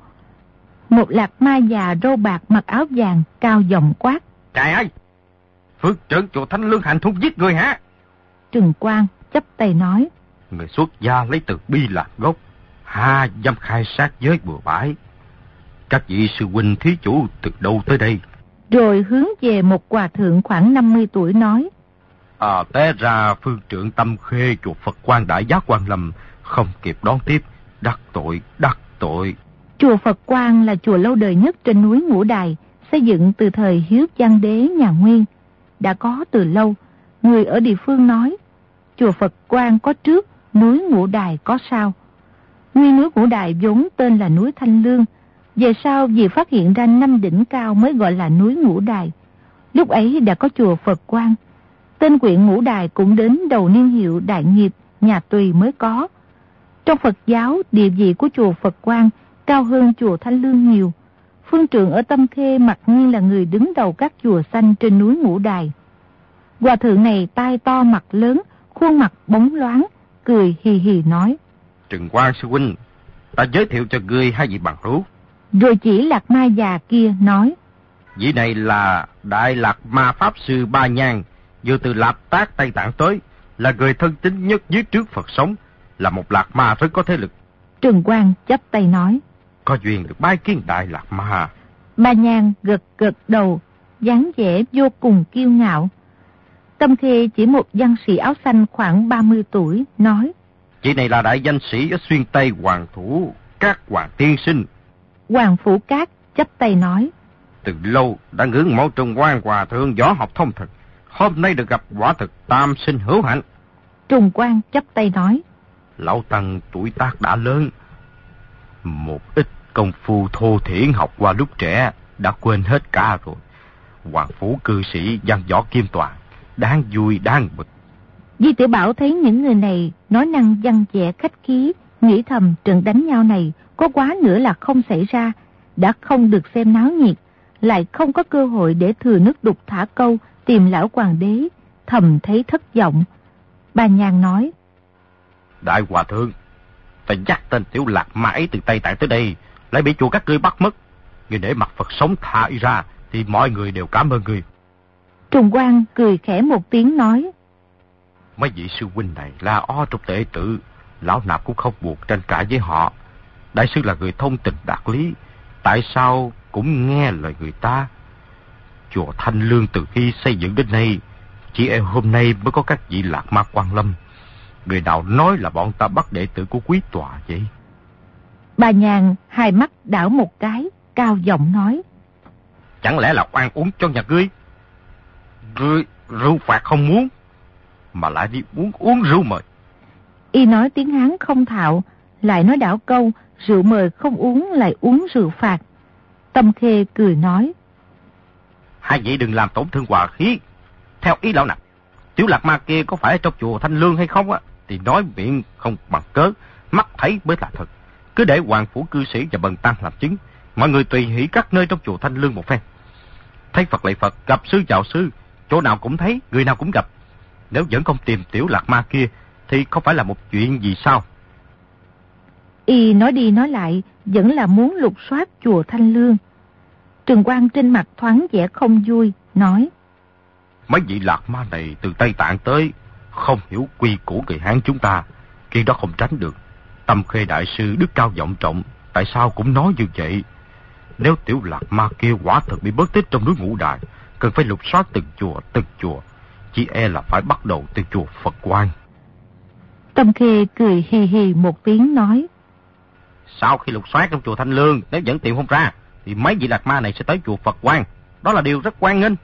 Một lạc ma già râu bạc mặc áo vàng cao giọng quát: Trời ơi, Phương trưởng chùa Thanh Lương hành hung giết người hả? Trừng Quang chắp tay nói: Người xuất gia lấy từ bi làm gốc, ha dám khai sát giới bừa bãi. Các vị sư huynh thí chủ từ đâu tới đây? Rồi hướng về một hòa thượng khoảng năm mươi tuổi nói: À, té ra phương trưởng Tâm Khê chùa Phật Quan Đại Giác Quan Lâm không kịp đón tiếp, đắc tội, đắc tội. Chùa Phật Quan là chùa lâu đời nhất trên núi Ngũ Đài, xây dựng từ thời Hiếu Văn Đế nhà Nguyên. Đã có từ lâu, người ở địa phương nói, chùa Phật Quan có trước, núi Ngũ Đài có sau. Nguyên núi Ngũ Đài vốn tên là núi Thanh Lương, về sau vì phát hiện ra năm đỉnh cao mới gọi là núi Ngũ Đài. Lúc ấy đã có chùa Phật Quang. Tên quyện Ngũ Đài cũng đến đầu niên hiệu Đại Nghiệp, nhà Tùy mới có. Trong Phật giáo, địa vị của chùa Phật Quang cao hơn chùa Thanh Lương nhiều. Phương Trượng ở Tâm Khê mặc nhiên là người đứng đầu các chùa xanh trên núi Ngũ Đài. Hòa thượng này tai to mặt lớn, khuôn mặt bóng loáng, cười hì hì nói: Trừng Quang sư huynh, ta giới thiệu cho ngươi hai vị bằng hữu. Rồi chỉ Lạc Ma già kia nói: Vị này là Đại Lạc Ma Pháp Sư Ba Nhan, vừa từ Lạp Tác Tây Tạng tới, là người thân tín nhất dưới trước Phật sống, là một Lạc Ma rất có thế lực. Trừng Quang chắp tay nói: Có duyên được bái kiến Đại Lạc Ma. Ba Nhan gật gật đầu, dáng vẻ vô cùng kiêu ngạo. Tâm Khê chỉ một văn sĩ áo xanh khoảng ba mươi tuổi, nói: Chị này là đại danh sĩ ở Xuyên Tây Hoàng Thủ Các Hoàng Tiên Sinh. Hoàng Phủ Cát chắp tay nói: Từ lâu đã ngưỡng mộ Trùng Quang hòa thượng võ học thông thực, hôm nay được gặp quả thực tam sinh hữu hạnh. Trùng Quang chắp tay nói: Lão Tăng tuổi tác đã lớn, một ít công phu thô thiển học qua lúc trẻ đã quên hết cả rồi. Hoàng phủ cư sĩ văn võ kim toàn, đáng vui đáng bực. Di Tiểu Bảo thấy những người này nói năng văn vẻ khách khí, nghĩ thầm trận đánh nhau này có quá nữa là không xảy ra, đã không được xem náo nhiệt, lại không có cơ hội để thừa nước đục thả câu tìm lão hoàng đế, thầm thấy thất vọng. Bà Nhàn nói: Đại hòa thượng, ta dắt tên Tiểu Lạc Ma ấy từ Tây Tạng tới đây, lại bị chùa các ngươi bắt mất. Ngươi để mặt Phật sống thả y ra, thì mọi người đều cảm ơn ngươi. Trùng Quang cười khẽ một tiếng nói: Mấy vị sư huynh này là o trong tệ tự, lão nạp cũng không buộc tranh cãi với họ. Đại sư là người thông tình đạt lý, tại sao cũng nghe lời người ta. Chùa Thanh Lương từ khi xây dựng đến nay, chỉ em hôm nay mới có các vị Lạc Ma Quan Lâm. Người nào nói là bọn ta bắt đệ tử của quý tòa vậy? Bà Nhàn hai mắt đảo một cái, cao giọng nói: Chẳng lẽ là oan uống cho nhà ngươi? Rượu, rượu phạt không muốn, mà lại đi uống uống rượu mời. Y nói tiếng Hán không thạo, lại nói đảo câu rượu mời không uống lại uống rượu phạt. Tâm Khê cười nói: Hai vị đừng làm tổn thương hòa khí. Theo ý lão nạp, Tiểu Lạc Ma kia có phải trong chùa Thanh Lương hay không á, thì nói miệng không bằng cớ, mắt thấy mới là thật. Cứ để hoàng phủ cư sĩ và bần tăng làm chứng, mọi người tùy hỷ các nơi trong chùa Thanh Lương một phen. Thấy Phật lạy Phật, gặp sư chào sư, chỗ nào cũng thấy, người nào cũng gặp. Nếu vẫn không tìm Tiểu Lạc Ma kia, thì không phải là một chuyện gì sao? Y nói đi nói lại, vẫn là muốn lục soát chùa Thanh Lương. Trừng Quang trên mặt thoáng vẻ không vui, nói: Mấy vị Lạc Ma này từ Tây Tạng tới, không hiểu quy củ người Hán chúng ta, chuyện đó không tránh được. Tâm Khê đại sư đức cao vọng trọng, tại sao cũng nói như vậy? Nếu Tiểu Lạc Ma kia quả thật bị mất tích trong núi Ngũ Đài, cần phải lục soát từng chùa từng chùa, chỉ e là phải bắt đầu từ chùa Phật Quang. Tâm Khê cười hì hì một tiếng nói: Sau khi lục soát trong chùa Thanh Lương, nếu vẫn tìm không ra, thì mấy vị Lạc Ma này sẽ tới chùa Phật Quang. Đó là điều rất hoan nghênh.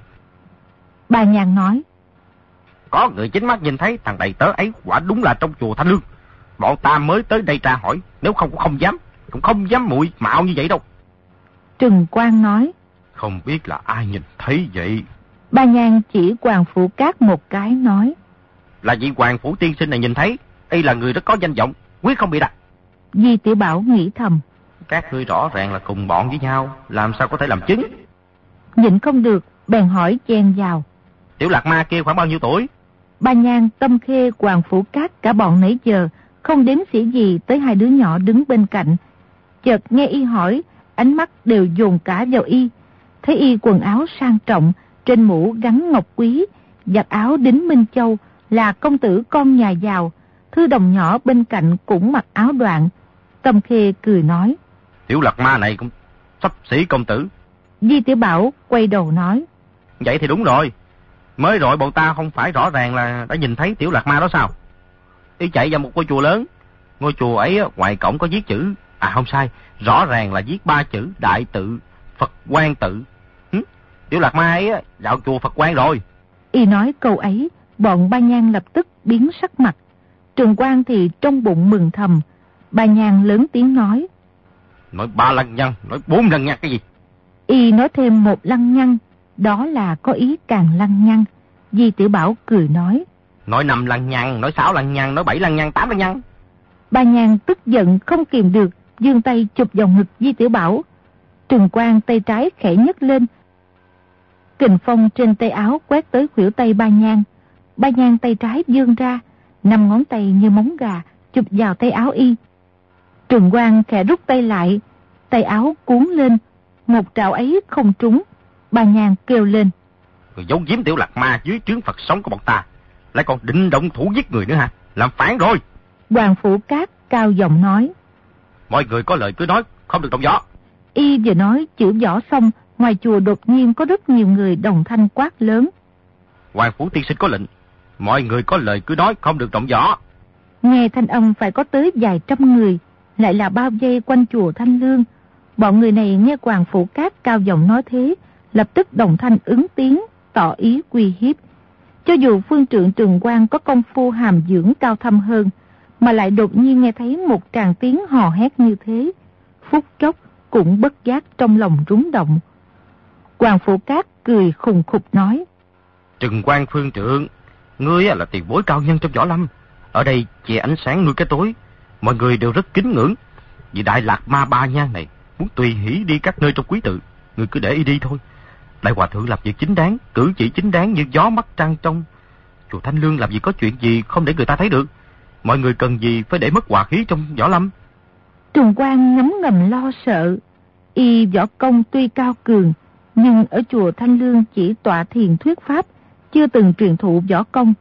Bà Nhàn nói: Có người chính mắt nhìn thấy thằng đầy tớ ấy quả đúng là trong chùa Thanh Lương. Bọn ta mới tới đây tra hỏi, nếu không cũng không dám, cũng không dám muội mạo như vậy đâu. Trừng Quang nói: Không biết là ai nhìn thấy vậy? Bà Nhàn chỉ Hoàng Phủ Cát một cái nói: Là vị Hoàng Phủ tiên sinh này nhìn thấy, y là người rất có danh vọng, quyết không bị đặt. Di Tiểu Bảo nghĩ thầm: Các ngươi rõ ràng là cùng bọn với nhau, làm sao có thể làm chứng? Nhịn không được, bèn hỏi chen vào: Tiểu Lạc Ma kia khoảng bao nhiêu tuổi? Ba Nhan, Tâm Khê, Hoàng Phủ Cát cả bọn nãy giờ không đếm xỉa gì tới hai đứa nhỏ đứng bên cạnh. Chợt nghe y hỏi, ánh mắt đều dồn cả vào y. Thấy y quần áo sang trọng, trên mũ gắn ngọc quý, giặt áo đính Minh Châu, là công tử con nhà giàu. Thư đồng nhỏ bên cạnh cũng mặc áo đoạn. Tâm Khê cười nói: Tiểu Lạc Ma này cũng sắp xỉ công tử. Di Tiểu Bảo quay đầu nói: Vậy thì đúng rồi. Mới rồi bọn ta không phải rõ ràng là đã nhìn thấy Tiểu Lạc Ma đó sao? Y chạy vào một ngôi chùa lớn. Ngôi chùa ấy ngoài cổng có viết chữ, à không sai, rõ ràng là viết ba chữ Đại Tự, Phật Quang Tự. Hứ? Tiểu Lạc Ma ấy vào chùa Phật Quang rồi. Y nói câu ấy, bọn Ba Nhan lập tức biến sắc mặt. Trường Quang thì trong bụng mừng thầm. Bà Nhan lớn tiếng nói. Nói ba lăng nhăng, nói bốn lăng nhăng cái gì? Y nói thêm một lăng nhăng, đó là có ý càng lăng nhăng. Di Tiểu Bảo cười nói. Nói năm lăng nhăng, nói sáu lăng nhăng, nói bảy lăng nhăng, tám lăng nhăng. Bà Nhan tức giận không kìm được, giương tay chụp vào ngực Di Tiểu Bảo. Trừng Quang tay trái khẽ nhấc lên. Kình phong trên tay áo quét tới khuỷu tay Ba Nhan. Ba Nhan tay trái vươn ra, năm ngón tay như móng gà chụp vào tay áo y. Trừng Quang khẽ rút tay lại, tay áo cuốn lên, một trảo ấy không trúng. Ba Nhan kêu lên. Người giấu giếm Tiểu Lạc Ma dưới trướng Phật sống của bọn ta, lại còn định động thủ giết người nữa hả? Làm phản rồi. Hoàng Phủ Cát cao giọng nói. Mọi người có lời cứ nói, không được động võ. Y vừa nói chữ võ xong, ngoài chùa đột nhiên có rất nhiều người đồng thanh quát lớn. Hoàng Phủ tiên sinh có lệnh, mọi người có lời cứ nói, không được động võ. Nghe thanh âm phải có tới vài trăm người, lại là bao vây quanh chùa Thanh Lương. Bọn người này nghe Hoàng Phủ Cát cao giọng nói thế, lập tức đồng thanh ứng tiếng, tỏ ý uy hiếp. Cho dù phương trượng Trừng Quang có công phu hàm dưỡng cao thâm hơn, mà lại đột nhiên nghe thấy một tràng tiếng hò hét như thế, phút chốc cũng bất giác trong lòng rúng động. Hoàng Phủ Cát cười khùng khục nói. Trừng Quang phương trượng, ngươi là tiền bối cao nhân trong võ lâm. Ở đây che ánh sáng nuôi cái tối, mọi người đều rất kính ngưỡng. Vì Đại Lạc Ma Ba Nhan này muốn tùy hỷ đi các nơi trong quý tự, ngươi cứ để y đi thôi. Đại hòa thượng làm việc chính đáng, cử chỉ chính đáng như gió mắt trăng trong. Chùa Thanh Lương làm gì có chuyện gì không để người ta thấy được. Mọi người cần gì phải để mất hòa khí trong võ lâm. Trừng Quang ngấm ngầm lo sợ. Y võ công tuy cao cường, nhưng ở chùa Thanh Lương chỉ tọa thiền thuyết pháp, chưa từng truyền thụ võ công.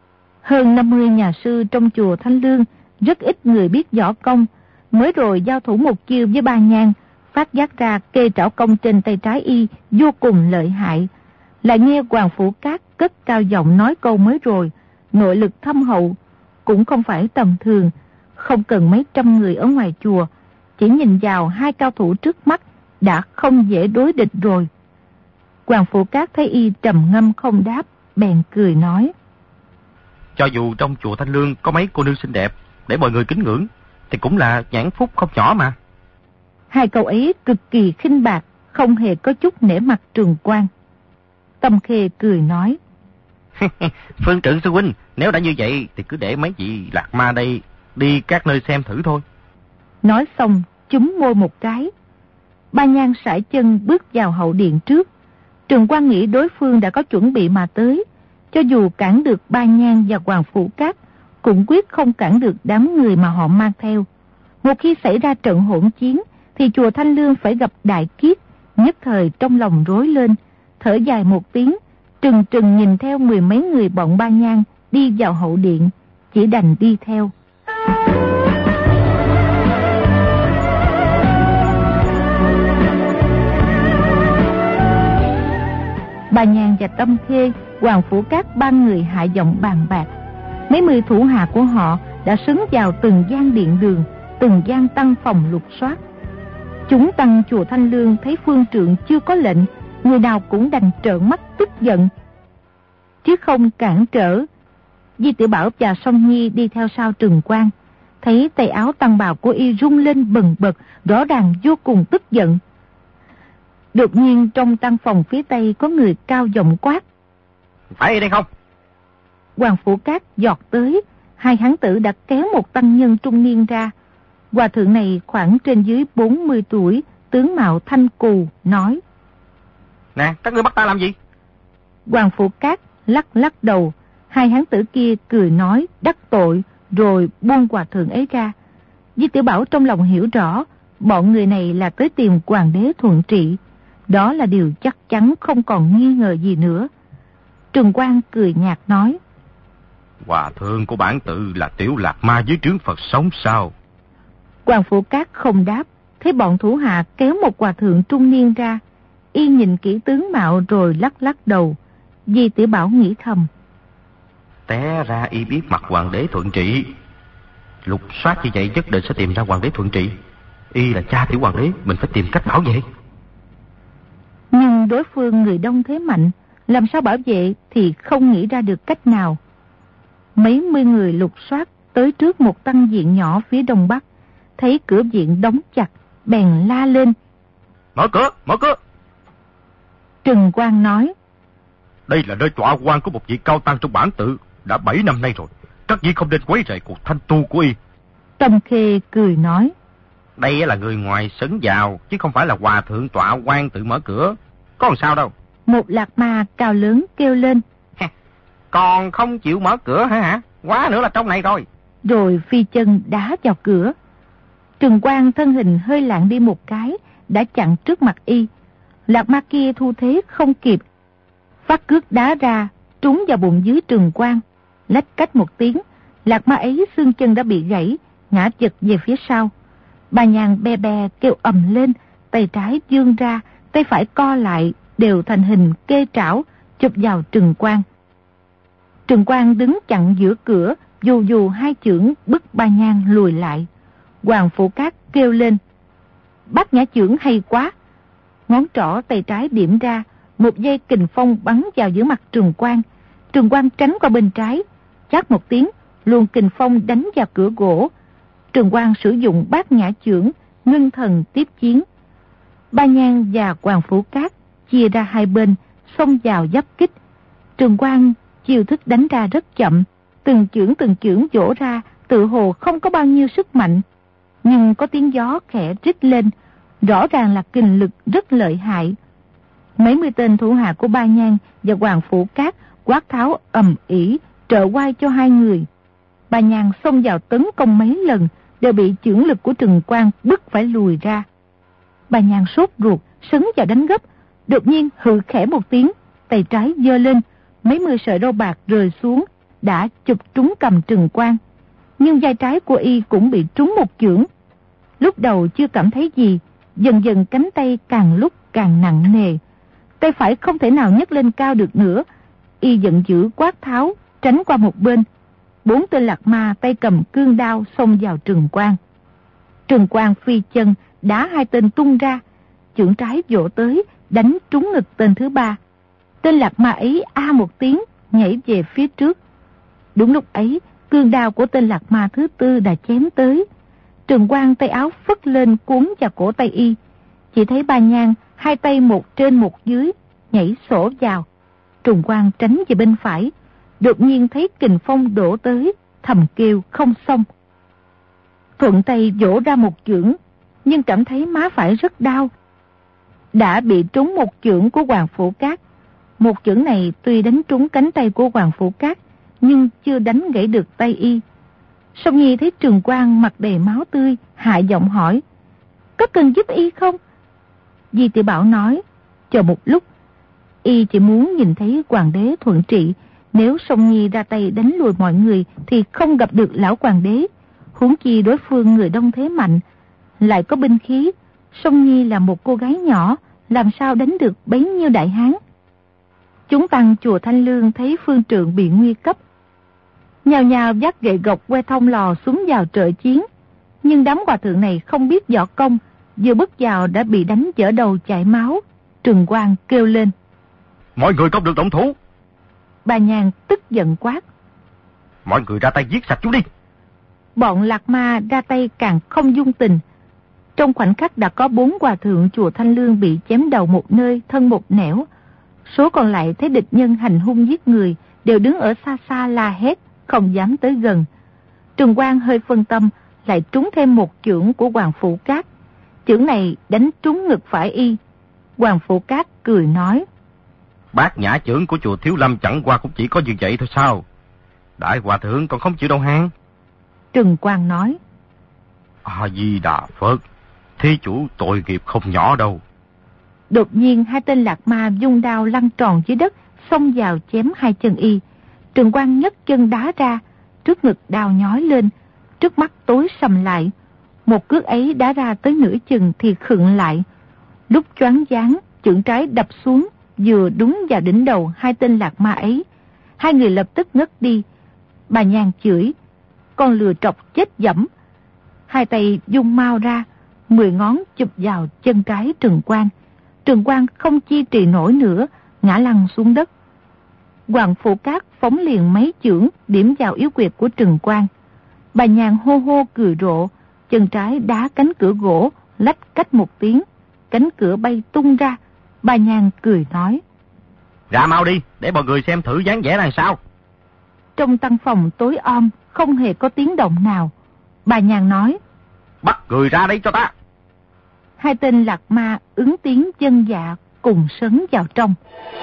Hơn năm mươi nhà sư trong chùa Thanh Lương, rất ít người biết võ công. Mới rồi giao thủ một chiêu với Ba Nhan, phát giác ra kê trảo công trên tay trái y vô cùng lợi hại. Lại nghe Hoàng Phủ Cát cất cao giọng nói câu mới rồi, nội lực thâm hậu, cũng không phải tầm thường, không cần mấy trăm người ở ngoài chùa, chỉ nhìn vào hai cao thủ trước mắt đã không dễ đối địch rồi. Hoàng Phủ Cát thấy y trầm ngâm không đáp, bèn cười nói. Cho dù trong chùa Thanh Lương có mấy cô nương xinh đẹp để mọi người kính ngưỡng, thì cũng là nhãn phúc không nhỏ mà. Hai câu ấy cực kỳ khinh bạc, không hề có chút nể mặt Trừng Quang. Tâm Khê cười nói. Phương trượng sư huynh, nếu đã như vậy thì cứ để mấy vị Lạc Ma đây đi các nơi xem thử thôi. Nói xong chúm môi một cái. Ba Nhan sải chân bước vào hậu điện trước. Trừng Quang nghĩ đối phương đã có chuẩn bị mà tới, cho dù cản được Ba Nhan và Hoàng Phủ Cát, cũng quyết không cản được đám người mà họ mang theo. Một khi xảy ra trận hỗn chiến, thì chùa Thanh Lương phải gặp đại kiếp. Nhất thời trong lòng rối lên, thở dài một tiếng, trừng trừng nhìn theo mười mấy người bọn Ba Nhan đi vào hậu điện, chỉ đành đi theo. Ba Nhan và Tâm Khê, Hoàng Phủ Cát ba người hạ giọng bàn bạc. Mấy mươi thủ hạ của họ đã sấn vào từng gian điện đường, từng gian tăng phòng lục soát. Chúng tăng chùa Thanh Lương thấy phương trượng chưa có lệnh, người nào cũng đành trợn mắt tức giận, chứ không cản trở. Di Tiểu Bảo và Song Nhi đi theo sau Trừng Quang, thấy tay áo tăng bào của y rung lên bần bật, rõ ràng vô cùng tức giận. Đột nhiên trong tăng phòng phía tây có người cao giọng quát. Phải ở đây không? Hoàng Phủ Cát giọt tới, hai hán tử đã kéo một tăng nhân trung niên ra. Hòa thượng này khoảng trên dưới bốn mươi tuổi, tướng mạo thanh cù, nói. Nè, các ngươi bắt ta làm gì? Hoàng Phủ Cát lắc lắc đầu, hai hán tử kia cười nói đắc tội, rồi buông hòa thượng ấy ra. Di Tiểu Bảo trong lòng hiểu rõ, bọn người này là tới tìm hoàng đế thuận trị. Đó là điều chắc chắn, không còn nghi ngờ gì nữa. Trừng Quang cười nhạt nói. Hòa thượng của bản tự là Tiểu Lạc Ma dưới trướng Phật sống sao? Hoàng Phủ Cát không đáp, thấy bọn thủ hạ kéo một hòa thượng trung niên ra. Y nhìn kỹ tướng mạo rồi lắc lắc đầu. Di Tiểu Bảo nghĩ thầm. Té ra y biết mặt hoàng đế thuận trị. Lục soát như vậy nhất định sẽ tìm ra hoàng đế thuận trị. Y là cha tiểu hoàng đế, mình phải tìm cách bảo vệ. Nhưng đối phương người đông thế mạnh, làm sao bảo vệ thì không nghĩ ra được cách nào. Mấy mươi người lục soát tới trước một tăng diện nhỏ phía đông bắc, thấy cửa viện đóng chặt, bèn la lên. Mở cửa, mở cửa. Trừng Quang nói. Đây là nơi tọa quan của một vị cao tăng trong bản tự, đã bảy năm nay rồi. Các vị không nên quấy rầy cuộc thanh tu của y. Tâm Khê cười nói. Đây là người ngoài sấn vào, chứ không phải là hòa thượng tọa quan tự mở cửa. Có làm sao đâu. Một lạc ma cao lớn kêu lên. Còn không chịu mở cửa hả hả? Quá nữa là trong này rồi. Rồi phi chân đá vào cửa. Trừng Quang thân hình hơi lạng đi một cái, đã chặn trước mặt y. Lạc ma kia thu thế không kịp, phát cước đá ra, trúng vào bụng dưới Trừng Quang. Lách cách một tiếng, lạc ma ấy xương chân đã bị gãy, ngã chật về phía sau. Bà Nhàn be be kêu ầm lên, tay trái vươn ra, tay phải co lại, đều thành hình kê trảo, chụp vào Trừng Quang. Trừng Quang đứng chặn giữa cửa, dù dù hai chưởng bức Bà Nhàn lùi lại. Hoàng Phủ Cát kêu lên. Bác Nhã chưởng hay quá. Ngón trỏ tay trái điểm ra, một dây kình phong bắn vào giữa mặt Trừng Quang. Trừng Quang tránh qua bên trái, chát một tiếng, luồng kình phong đánh vào cửa gỗ. Trừng Quang sử dụng Bát Nhã chưởng, ngưng thần tiếp chiến. Ba Nhan và Hoàng Phủ Cát chia ra hai bên, xông vào giáp kích. Trừng Quang chiêu thức đánh ra rất chậm, từng chưởng từng chưởng vỗ ra, tự hồ không có bao nhiêu sức mạnh, nhưng có tiếng gió khẽ rít lên, rõ ràng là kình lực rất lợi hại. Mấy mươi tên thủ hạ của Ba Nhan và Hoàng Phủ Cát quát tháo ầm ĩ trợ oai cho hai người. Ba Nhan xông vào tấn công mấy lần, đều bị chưởng lực của Trừng Quang bức phải lùi ra. Ba Nhan sốt ruột, sấn vào đánh gấp, đột nhiên hự khẽ một tiếng, tay trái giơ lên, mấy mươi sợi râu bạc rơi xuống, đã chụp trúng cầm Trừng Quang. Nhưng vai trái của y cũng bị trúng một chưởng. Lúc đầu chưa cảm thấy gì, dần dần cánh tay càng lúc càng nặng nề. Tay phải không thể nào nhấc lên cao được nữa. Y giận dữ quát tháo, tránh qua một bên. Bốn tên lạc ma tay cầm cương đao xông vào Trừng Quang. Trừng Quang phi chân, đá hai tên tung ra. Chưởng trái vỗ tới, đánh trúng ngực tên thứ ba. Tên lạc ma ấy a một tiếng, nhảy về phía trước. Đúng lúc ấy, cương đao của tên lạc ma thứ tư đã chém tới. Trừng Quang tay áo phất lên cuốn vào cổ tay y. Chỉ thấy Ba Nhan hai tay một trên một dưới, nhảy sổ vào. Trừng Quang tránh về bên phải, đột nhiên thấy kình phong đổ tới, thầm kêu không xong. Thuận tay vỗ ra một chưởng, nhưng cảm thấy má phải rất đau. Đã bị trúng một chưởng của Hoàng Phủ Cát. Một chưởng này tuy đánh trúng cánh tay của Hoàng Phủ Cát, nhưng chưa đánh gãy được tay y. Song Nhi thấy Trừng Quang mặt đầy máu tươi, hạ giọng hỏi, có cần giúp y không? Di Tiểu Bảo nói, chờ một lúc, y chỉ muốn nhìn thấy hoàng đế thuận trị. Nếu Song Nhi ra tay đánh lùi mọi người thì không gặp được lão hoàng đế. Huống chi đối phương người đông thế mạnh, lại có binh khí. Song Nhi là một cô gái nhỏ, làm sao đánh được bấy nhiêu đại hán? Chúng tăng chùa Thanh Lương thấy phương trượng bị nguy cấp, nhào nhào vác gậy gộc que thông lò xuống vào trợ chiến. Nhưng đám hòa thượng này không biết võ công, vừa bước vào đã bị đánh vỡ đầu chảy máu. Trừng Quang kêu lên, mọi người không được động thủ. Bà Nhàn tức giận quát, mọi người ra tay giết sạch chúng đi. Bọn lạc ma ra tay càng không dung tình. Trong khoảnh khắc đã có bốn hòa thượng chùa Thanh Lương bị chém đầu một nơi, thân một nẻo. Số còn lại thấy địch nhân hành hung giết người, đều đứng ở xa xa la hét, không dám tới gần. Trừng Quang hơi phân tâm, lại trúng thêm một chưởng của Hoàng Phủ Cát. Chưởng này đánh trúng ngực phải y. Hoàng Phủ Cát cười nói, Bát Nhã chưởng của chùa Thiếu Lâm chẳng qua cũng chỉ có như vậy thôi sao? Đại hòa thượng còn không chịu đâu hang. Trừng Quang nói, A Di Đà Phật, thí chủ tội nghiệp không nhỏ đâu. Đột nhiên hai tên lạc ma vung đao lăn tròn dưới đất, xông vào chém hai chân y. Trừng Quang nhấc chân đá ra, trước ngực đao nhói lên, trước mắt tối sầm lại. Một cước ấy đá ra tới nửa chừng thì khựng lại. Lúc choáng váng, chưởng trái đập xuống, vừa đúng vào đỉnh đầu hai tên lạc ma ấy. Hai người lập tức ngất đi. Bà Nhan chửi, con lừa trọc chết dẫm. Hai tay dung mau ra, mười ngón chụp vào chân trái Trừng Quang. Trừng Quang không chi trì nổi nữa, ngã lăn xuống đất. Hoàng Phủ Cát phóng liền mấy chưởng điểm vào yếu quyệt của Trừng Quang. Bà Nhàn hô hô cười rộ, Chân trái đá cánh cửa gỗ, lách cách một tiếng, cánh cửa bay tung ra. Bà Nhàn cười nói: Ra mau đi, để mọi người xem thử dáng vẻ là sao. Trong căn phòng tối om, không hề có tiếng động nào. Bà Nhàn nói: Bắt người ra đây cho ta. Hai tên lạc ma ứng tiếng dân dạ cùng sấn vào trong.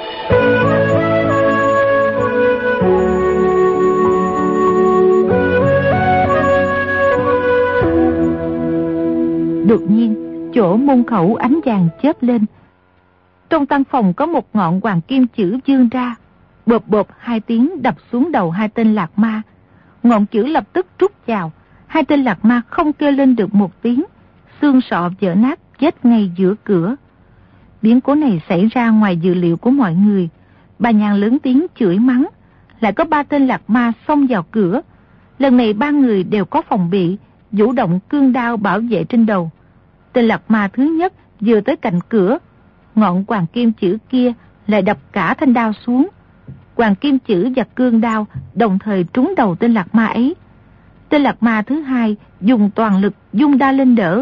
Đột nhiên, chỗ môn khẩu ánh vàng chớp lên. Trong căn phòng có một ngọn hoàng kim chữ vươn ra, bộp bộp hai tiếng đập xuống đầu hai tên lạc ma. Ngọn chữ lập tức trút vào, hai tên lạc ma không kêu lên được một tiếng, xương sọ vỡ nát chết ngay giữa cửa. Biến cố này xảy ra ngoài dự liệu của mọi người. Bà Nhàn lớn tiếng chửi mắng, lại có ba tên lạc ma xông vào cửa. Lần này ba người đều có phòng bị, vũ động cương đao bảo vệ trên đầu. Tên lạc ma thứ nhất vừa tới cạnh cửa, ngọn hoàng kim chữ kia lại đập cả thanh đao xuống. Hoàng kim chữ và cương đao đồng thời trúng đầu tên lạc ma ấy. Tên lạc ma thứ hai dùng toàn lực dung đao lên đỡ.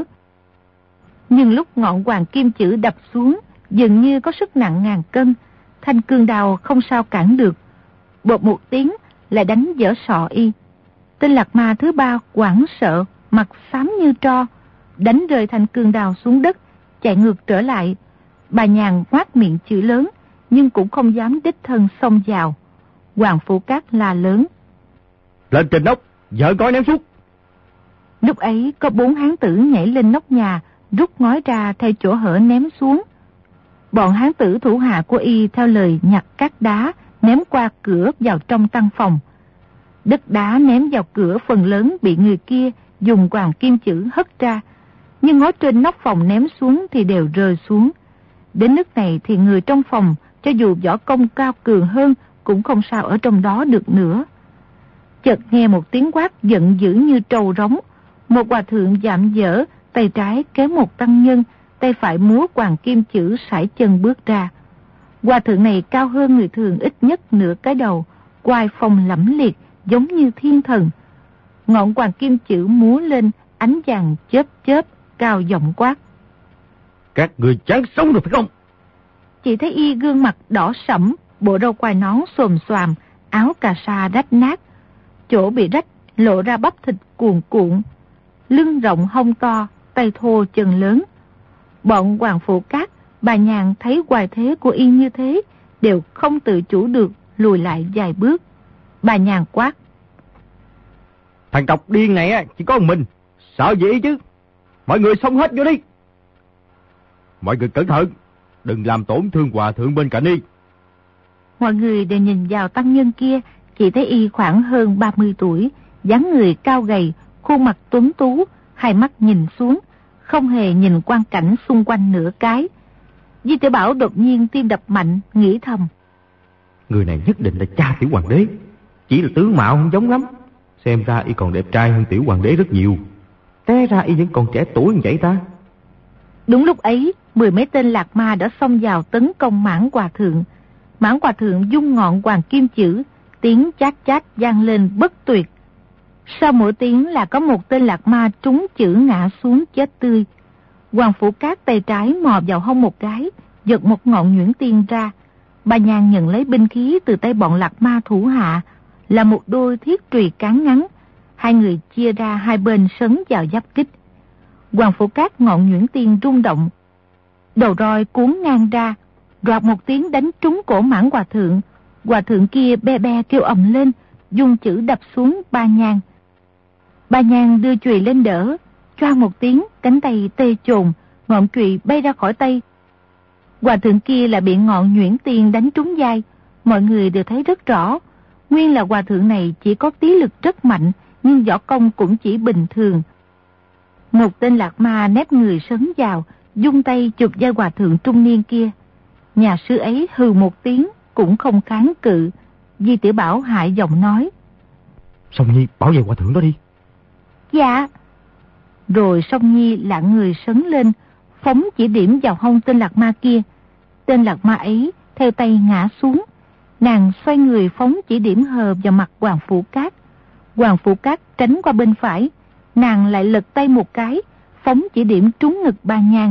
Nhưng lúc ngọn hoàng kim chữ đập xuống, dường như có sức nặng ngàn cân, thanh cương đao không sao cản được. Bột một tiếng lại đánh vỡ sọ y. Tên lạc ma thứ ba hoảng sợ, mặt xám như tro, đánh rơi thanh cương đao xuống đất, chạy ngược trở lại. Bà Nhàn ngoác miệng chửi lớn, nhưng cũng không dám đích thân xông vào. Hoàng Phủ Cát la lớn: Lên trên nóc, vợ gói ném xuống. Lúc ấy có bốn hán tử nhảy lên nóc nhà, rút ngói ra theo chỗ hở ném xuống. Bọn hán tử thủ hạ của y theo lời nhặt cát đá ném qua cửa vào trong căn phòng. Đất đá ném vào cửa phần lớn bị người kia dùng hoàng kim chữ hất ra, nhưng ngói trên nóc phòng ném xuống thì đều rơi xuống. Đến nước này thì người trong phòng, cho dù võ công cao cường hơn, cũng không sao ở trong đó được nữa. Chợt nghe một tiếng quát giận dữ như trâu rống. Một hòa thượng dạm dở, tay trái kéo một tăng nhân, tay phải múa hoàng kim chữ sải chân bước ra. Hòa thượng này cao hơn người thường ít nhất nửa cái đầu, oai phong lẫm liệt, giống như thiên thần. Ngọn hoàng kim chữ múa lên, ánh vàng chớp chớp, cao giọng quát: Các người chán sống rồi phải không? Chỉ thấy y gương mặt đỏ sẫm, bộ râu quai nón xồm xoàm, áo cà sa rách nát, chỗ bị rách lộ ra bắp thịt cuồn cuộn, lưng rộng hông to, tay thô chân lớn. Bọn Hoàng Phủ Cát, bà Nhàn thấy hoài thế của y như thế, đều không tự chủ được lùi lại vài bước. Bà Nhàn quát: Thằng tộc điên này á, chỉ có một mình, sợ gì chứ? Mọi người xông hết vô đi. Mọi người cẩn thận, đừng làm tổn thương hòa thượng bên cạnh y. Mọi người đều nhìn vào tăng nhân kia, chỉ thấy y khoảng hơn ba mươi tuổi, dáng người cao gầy, khuôn mặt tuấn tú, hai mắt nhìn xuống, không hề nhìn quang cảnh xung quanh nửa cái. Di Tiểu Bảo đột nhiên tim đập mạnh, nghĩ thầm: Người này nhất định là cha tiểu hoàng đế, chỉ là tướng mạo không giống lắm. Xem ra y còn đẹp trai hơn tiểu hoàng đế rất nhiều. Té ra y vẫn còn trẻ tuổi như vậy ta. Đúng lúc ấy, mười mấy tên lạc ma đã xông vào tấn công Mãn Hòa Thượng. Mãn Hòa Thượng dung ngọn hoàng kim chữ, tiếng chát chát vang lên bất tuyệt. Sau mỗi tiếng là có một tên lạc ma trúng chữ ngã xuống chết tươi. Hoàng Phủ Cát tay trái mò vào hông một cái, giật một ngọn nhuyễn tiên ra. Bà Nhàn nhận lấy binh khí từ tay bọn lạc ma thủ hạ, là một đôi thiết trùy cán ngắn. Hai người chia ra hai bên sấn vào giáp kích. Hoàng Phủ Cát ngọn nhuyễn tiên rung động, đầu roi cuốn ngang ra, đoạt một tiếng đánh trúng cổ Mãn Hòa Thượng. Hòa thượng kia be be kêu ầm lên, dùng chữ đập xuống Ba Nhàn. Ba Nhàn đưa chùy lên đỡ, choang một tiếng, cánh tay tê chồn, ngọn chùy bay ra khỏi tay. Hòa thượng kia là bị ngọn nhuyễn tiên đánh trúng vai. Mọi người đều thấy rất rõ, nguyên là hòa thượng này chỉ có tí lực rất mạnh, nhưng võ công cũng chỉ bình thường. Một tên lạc ma nép người sấn vào, dung tay chụp vai hòa thượng trung niên kia. Nhà sư ấy hừ một tiếng, cũng không kháng cự. Di Tiểu Bảo hại giọng nói: Song Nhi bảo vệ hòa thượng đó đi. Dạ. Rồi Song Nhi lạng người sấn lên, phóng chỉ điểm vào hông tên lạc ma kia. Tên lạc ma ấy theo tay ngã xuống. Nàng xoay người phóng chỉ điểm hờ vào mặt Hoàng Phủ Cát. Hoàng Phủ Cát tránh qua bên phải, nàng lại lật tay một cái, phóng chỉ điểm trúng ngực Ba Nhan.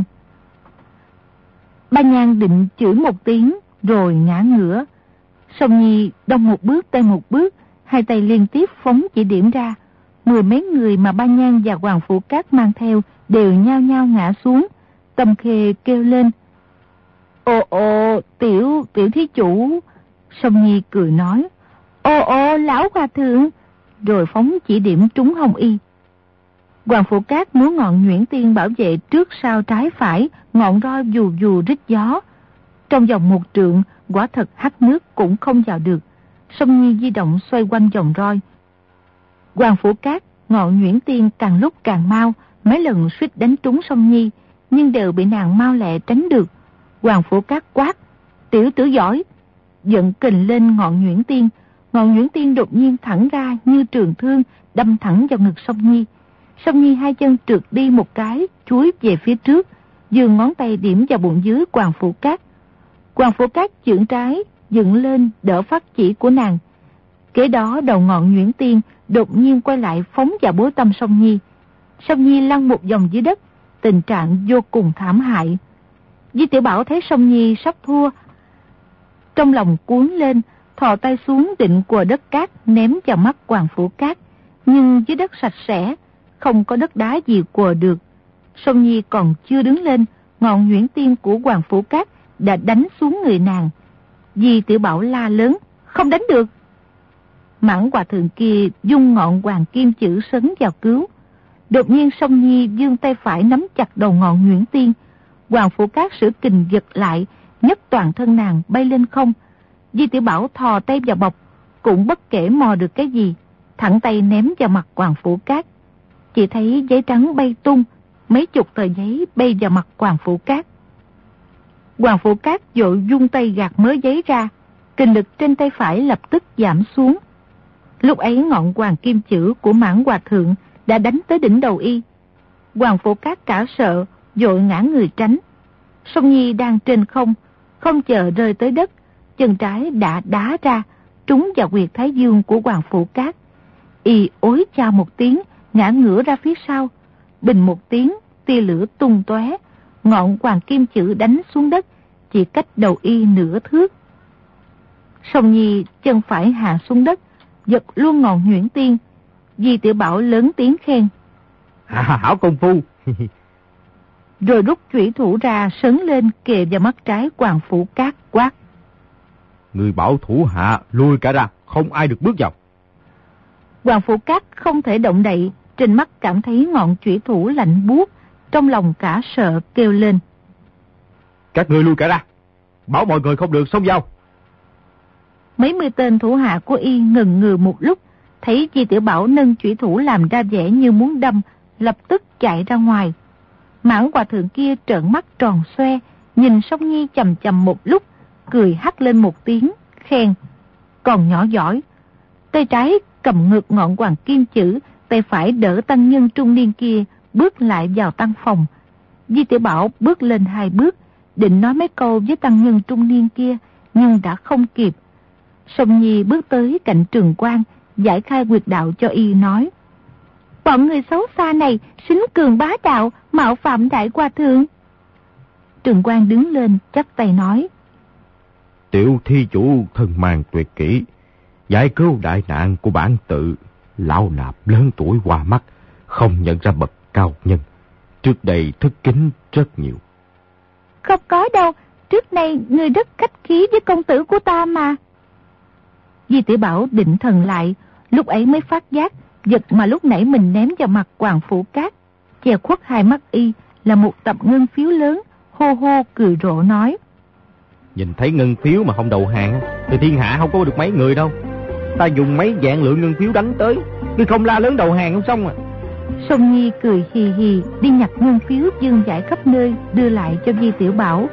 Ba Nhan định chửi một tiếng rồi ngã ngửa. Song Nhi đông một bước tây một bước, hai tay liên tiếp phóng chỉ điểm ra. Mười mấy người mà Ba Nhan và Hoàng Phủ Cát mang theo đều nhao nhao ngã xuống. Tâm Khê kêu lên: Ô ô, tiểu, tiểu thí chủ. Song Nhi cười nói: Ô ô, lão hòa thượng. Rồi phóng chỉ điểm trúng Hồng Y. Hoàng Phủ Cát múa ngọn nhuyễn tiên bảo vệ trước sau trái phải, ngọn roi dù dù rít gió. Trong vòng một trượng, quả thật hắt nước cũng không vào được. Song Nhi di động xoay quanh vòng roi. Hoàng Phủ Cát, ngọn nhuyễn tiên càng lúc càng mau, mấy lần suýt đánh trúng Song Nhi, nhưng đều bị nàng mau lẹ tránh được. Hoàng Phủ Cát quát: Tiểu tử giỏi! Giận kình lên ngọn nhuyễn tiên. Ngọn nhuyễn tiên đột nhiên thẳng ra như trường thương, đâm thẳng vào ngực Song Nhi. Song Nhi hai chân trượt đi một cái, chuối về phía trước, giương ngón tay điểm vào bụng dưới Hoàng Phủ Cát. Hoàng Phủ Cát chưởng trái dựng lên đỡ phát chỉ của nàng. Kế đó đầu ngọn nhuyễn tiên đột nhiên quay lại phóng vào bối tâm Song Nhi. Song Nhi lăn một vòng dưới đất, tình trạng vô cùng thảm hại. Di Tiểu Bảo thấy Song Nhi sắp thua, trong lòng cuốn lên, thò tay xuống định quờ đất cát ném vào mắt Hoàng Phủ Cát, nhưng dưới đất sạch sẽ, không có đất đá gì quờ được. Song Nhi còn chưa đứng lên, ngọn nhuyễn tiên của Hoàng Phủ Cát đã đánh xuống người nàng. Di Tiểu Bảo la lớn: Không đánh được! Mãn hòa thượng kia dung ngọn hoàng kim chữ sấn vào cứu. Đột nhiên Song Nhi giương tay phải nắm chặt đầu ngọn nhuyễn tiên. Hoàng Phủ Cát sử kình giật lại, nhấc toàn thân nàng bay lên không. Di Tiểu Bảo thò tay vào bọc, cũng bất kể mò được cái gì, thẳng tay ném vào mặt Hoàng Phủ Cát. Chỉ thấy giấy trắng bay tung, mấy chục tờ giấy bay vào mặt Hoàng Phủ Cát. Hoàng Phủ Cát vội vung tay gạt mớ giấy ra, kình lực trên tay phải lập tức giảm xuống. Lúc ấy ngọn hoàng kim chữ của Mãn hòa thượng đã đánh tới đỉnh đầu y. Hoàng Phủ Cát cả sợ, vội ngã người tránh. Song Nhi đang trên không, không chờ rơi tới đất, chân trái đã đá ra, trúng vào huyệt thái dương của Hoàng Phủ Cát. Y ối chao một tiếng, ngã ngửa ra phía sau. Bình một tiếng, tia lửa tung tóe, ngọn hoàng kim chữ đánh xuống đất, chỉ cách đầu y nửa thước. Song Nhi chân phải hạ xuống đất, giật luôn ngọn nhuyễn tiên. Di Tiểu Bảo lớn tiếng khen: À, hảo công phu! Rồi rút chủy thủ ra sấn lên kề vào mắt trái Hoàng Phủ Cát quát: Người bảo thủ hạ lui cả ra, không ai được bước vào. Hoàng Phủ Cát không thể động đậy, trên mắt cảm thấy ngọn chủy thủ lạnh buốt, trong lòng cả sợ kêu lên: Các ngươi lui cả ra, bảo mọi người không được xông vào. Mấy mươi tên thủ hạ của y ngần ngừ một lúc, thấy Di Tiểu Bảo nâng chủy thủ làm ra vẻ như muốn đâm, lập tức chạy ra ngoài. Mãn hòa thượng kia trợn mắt tròn xoe, nhìn Song Nhi chầm chầm một lúc, cười hắt lên một tiếng, khen: Còn nhỏ giỏi. Tay trái cầm ngược ngọn hoàng kim chữ, tay phải đỡ tăng nhân trung niên kia bước lại vào tăng phòng. Di Tiểu Bảo bước lên hai bước, định nói mấy câu với tăng nhân trung niên kia, nhưng đã không kịp. Song Nhi bước tới cạnh Trường Quang, giải khai quyệt đạo cho y nói: Bọn người xấu xa này xính cường bá đạo, mạo phạm đại hòa thượng. Trường Quang đứng lên chắp tay nói: Tiểu thi chủ thân mang tuyệt kỹ, giải cứu đại nạn của bản tự, lão nạp lớn tuổi qua mắt, không nhận ra bậc cao nhân. Trước đây thất kính rất nhiều. Không có đâu, trước nay người rất khách khí với công tử của ta mà. Di Tiểu Bảo định thần lại, lúc ấy mới phát giác vật mà lúc nãy mình ném vào mặt Hoàng Phủ Cát, che khuất hai mắt y là một tập ngân phiếu lớn, hô hô cười rộ nói: Nhìn thấy ngân phiếu mà không đầu hàng thì thiên hạ không có được mấy người đâu. Ta dùng mấy vạn lượng ngân phiếu đánh tới, ngươi không la lớn đầu hàng không xong à. Song Nhi cười hì hì đi nhặt ngân phiếu dương dải khắp nơi, đưa lại cho Di Tiểu Bảo.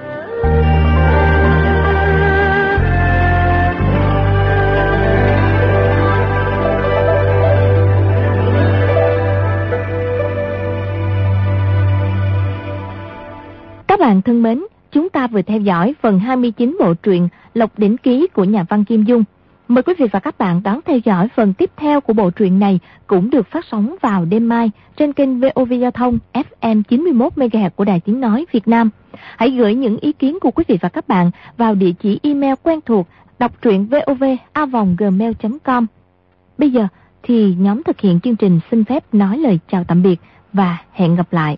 Các bạn thân mến, chúng ta vừa theo dõi phần hai mươi chín bộ truyện Lộc Đỉnh Ký của nhà văn Kim Dung. Mời quý vị và các bạn đón theo dõi phần tiếp theo của bộ truyện này, cũng được phát sóng vào đêm mai trên kênh vê o vê Giao thông ép em chín mươi mốt mê ga héc của Đài Tiếng Nói Việt Nam. Hãy gửi những ý kiến của quý vị và các bạn vào địa chỉ email quen thuộc đọc truyện vov a vòng gmail chấm com. Bây giờ thì nhóm thực hiện chương trình xin phép nói lời chào tạm biệt và hẹn gặp lại.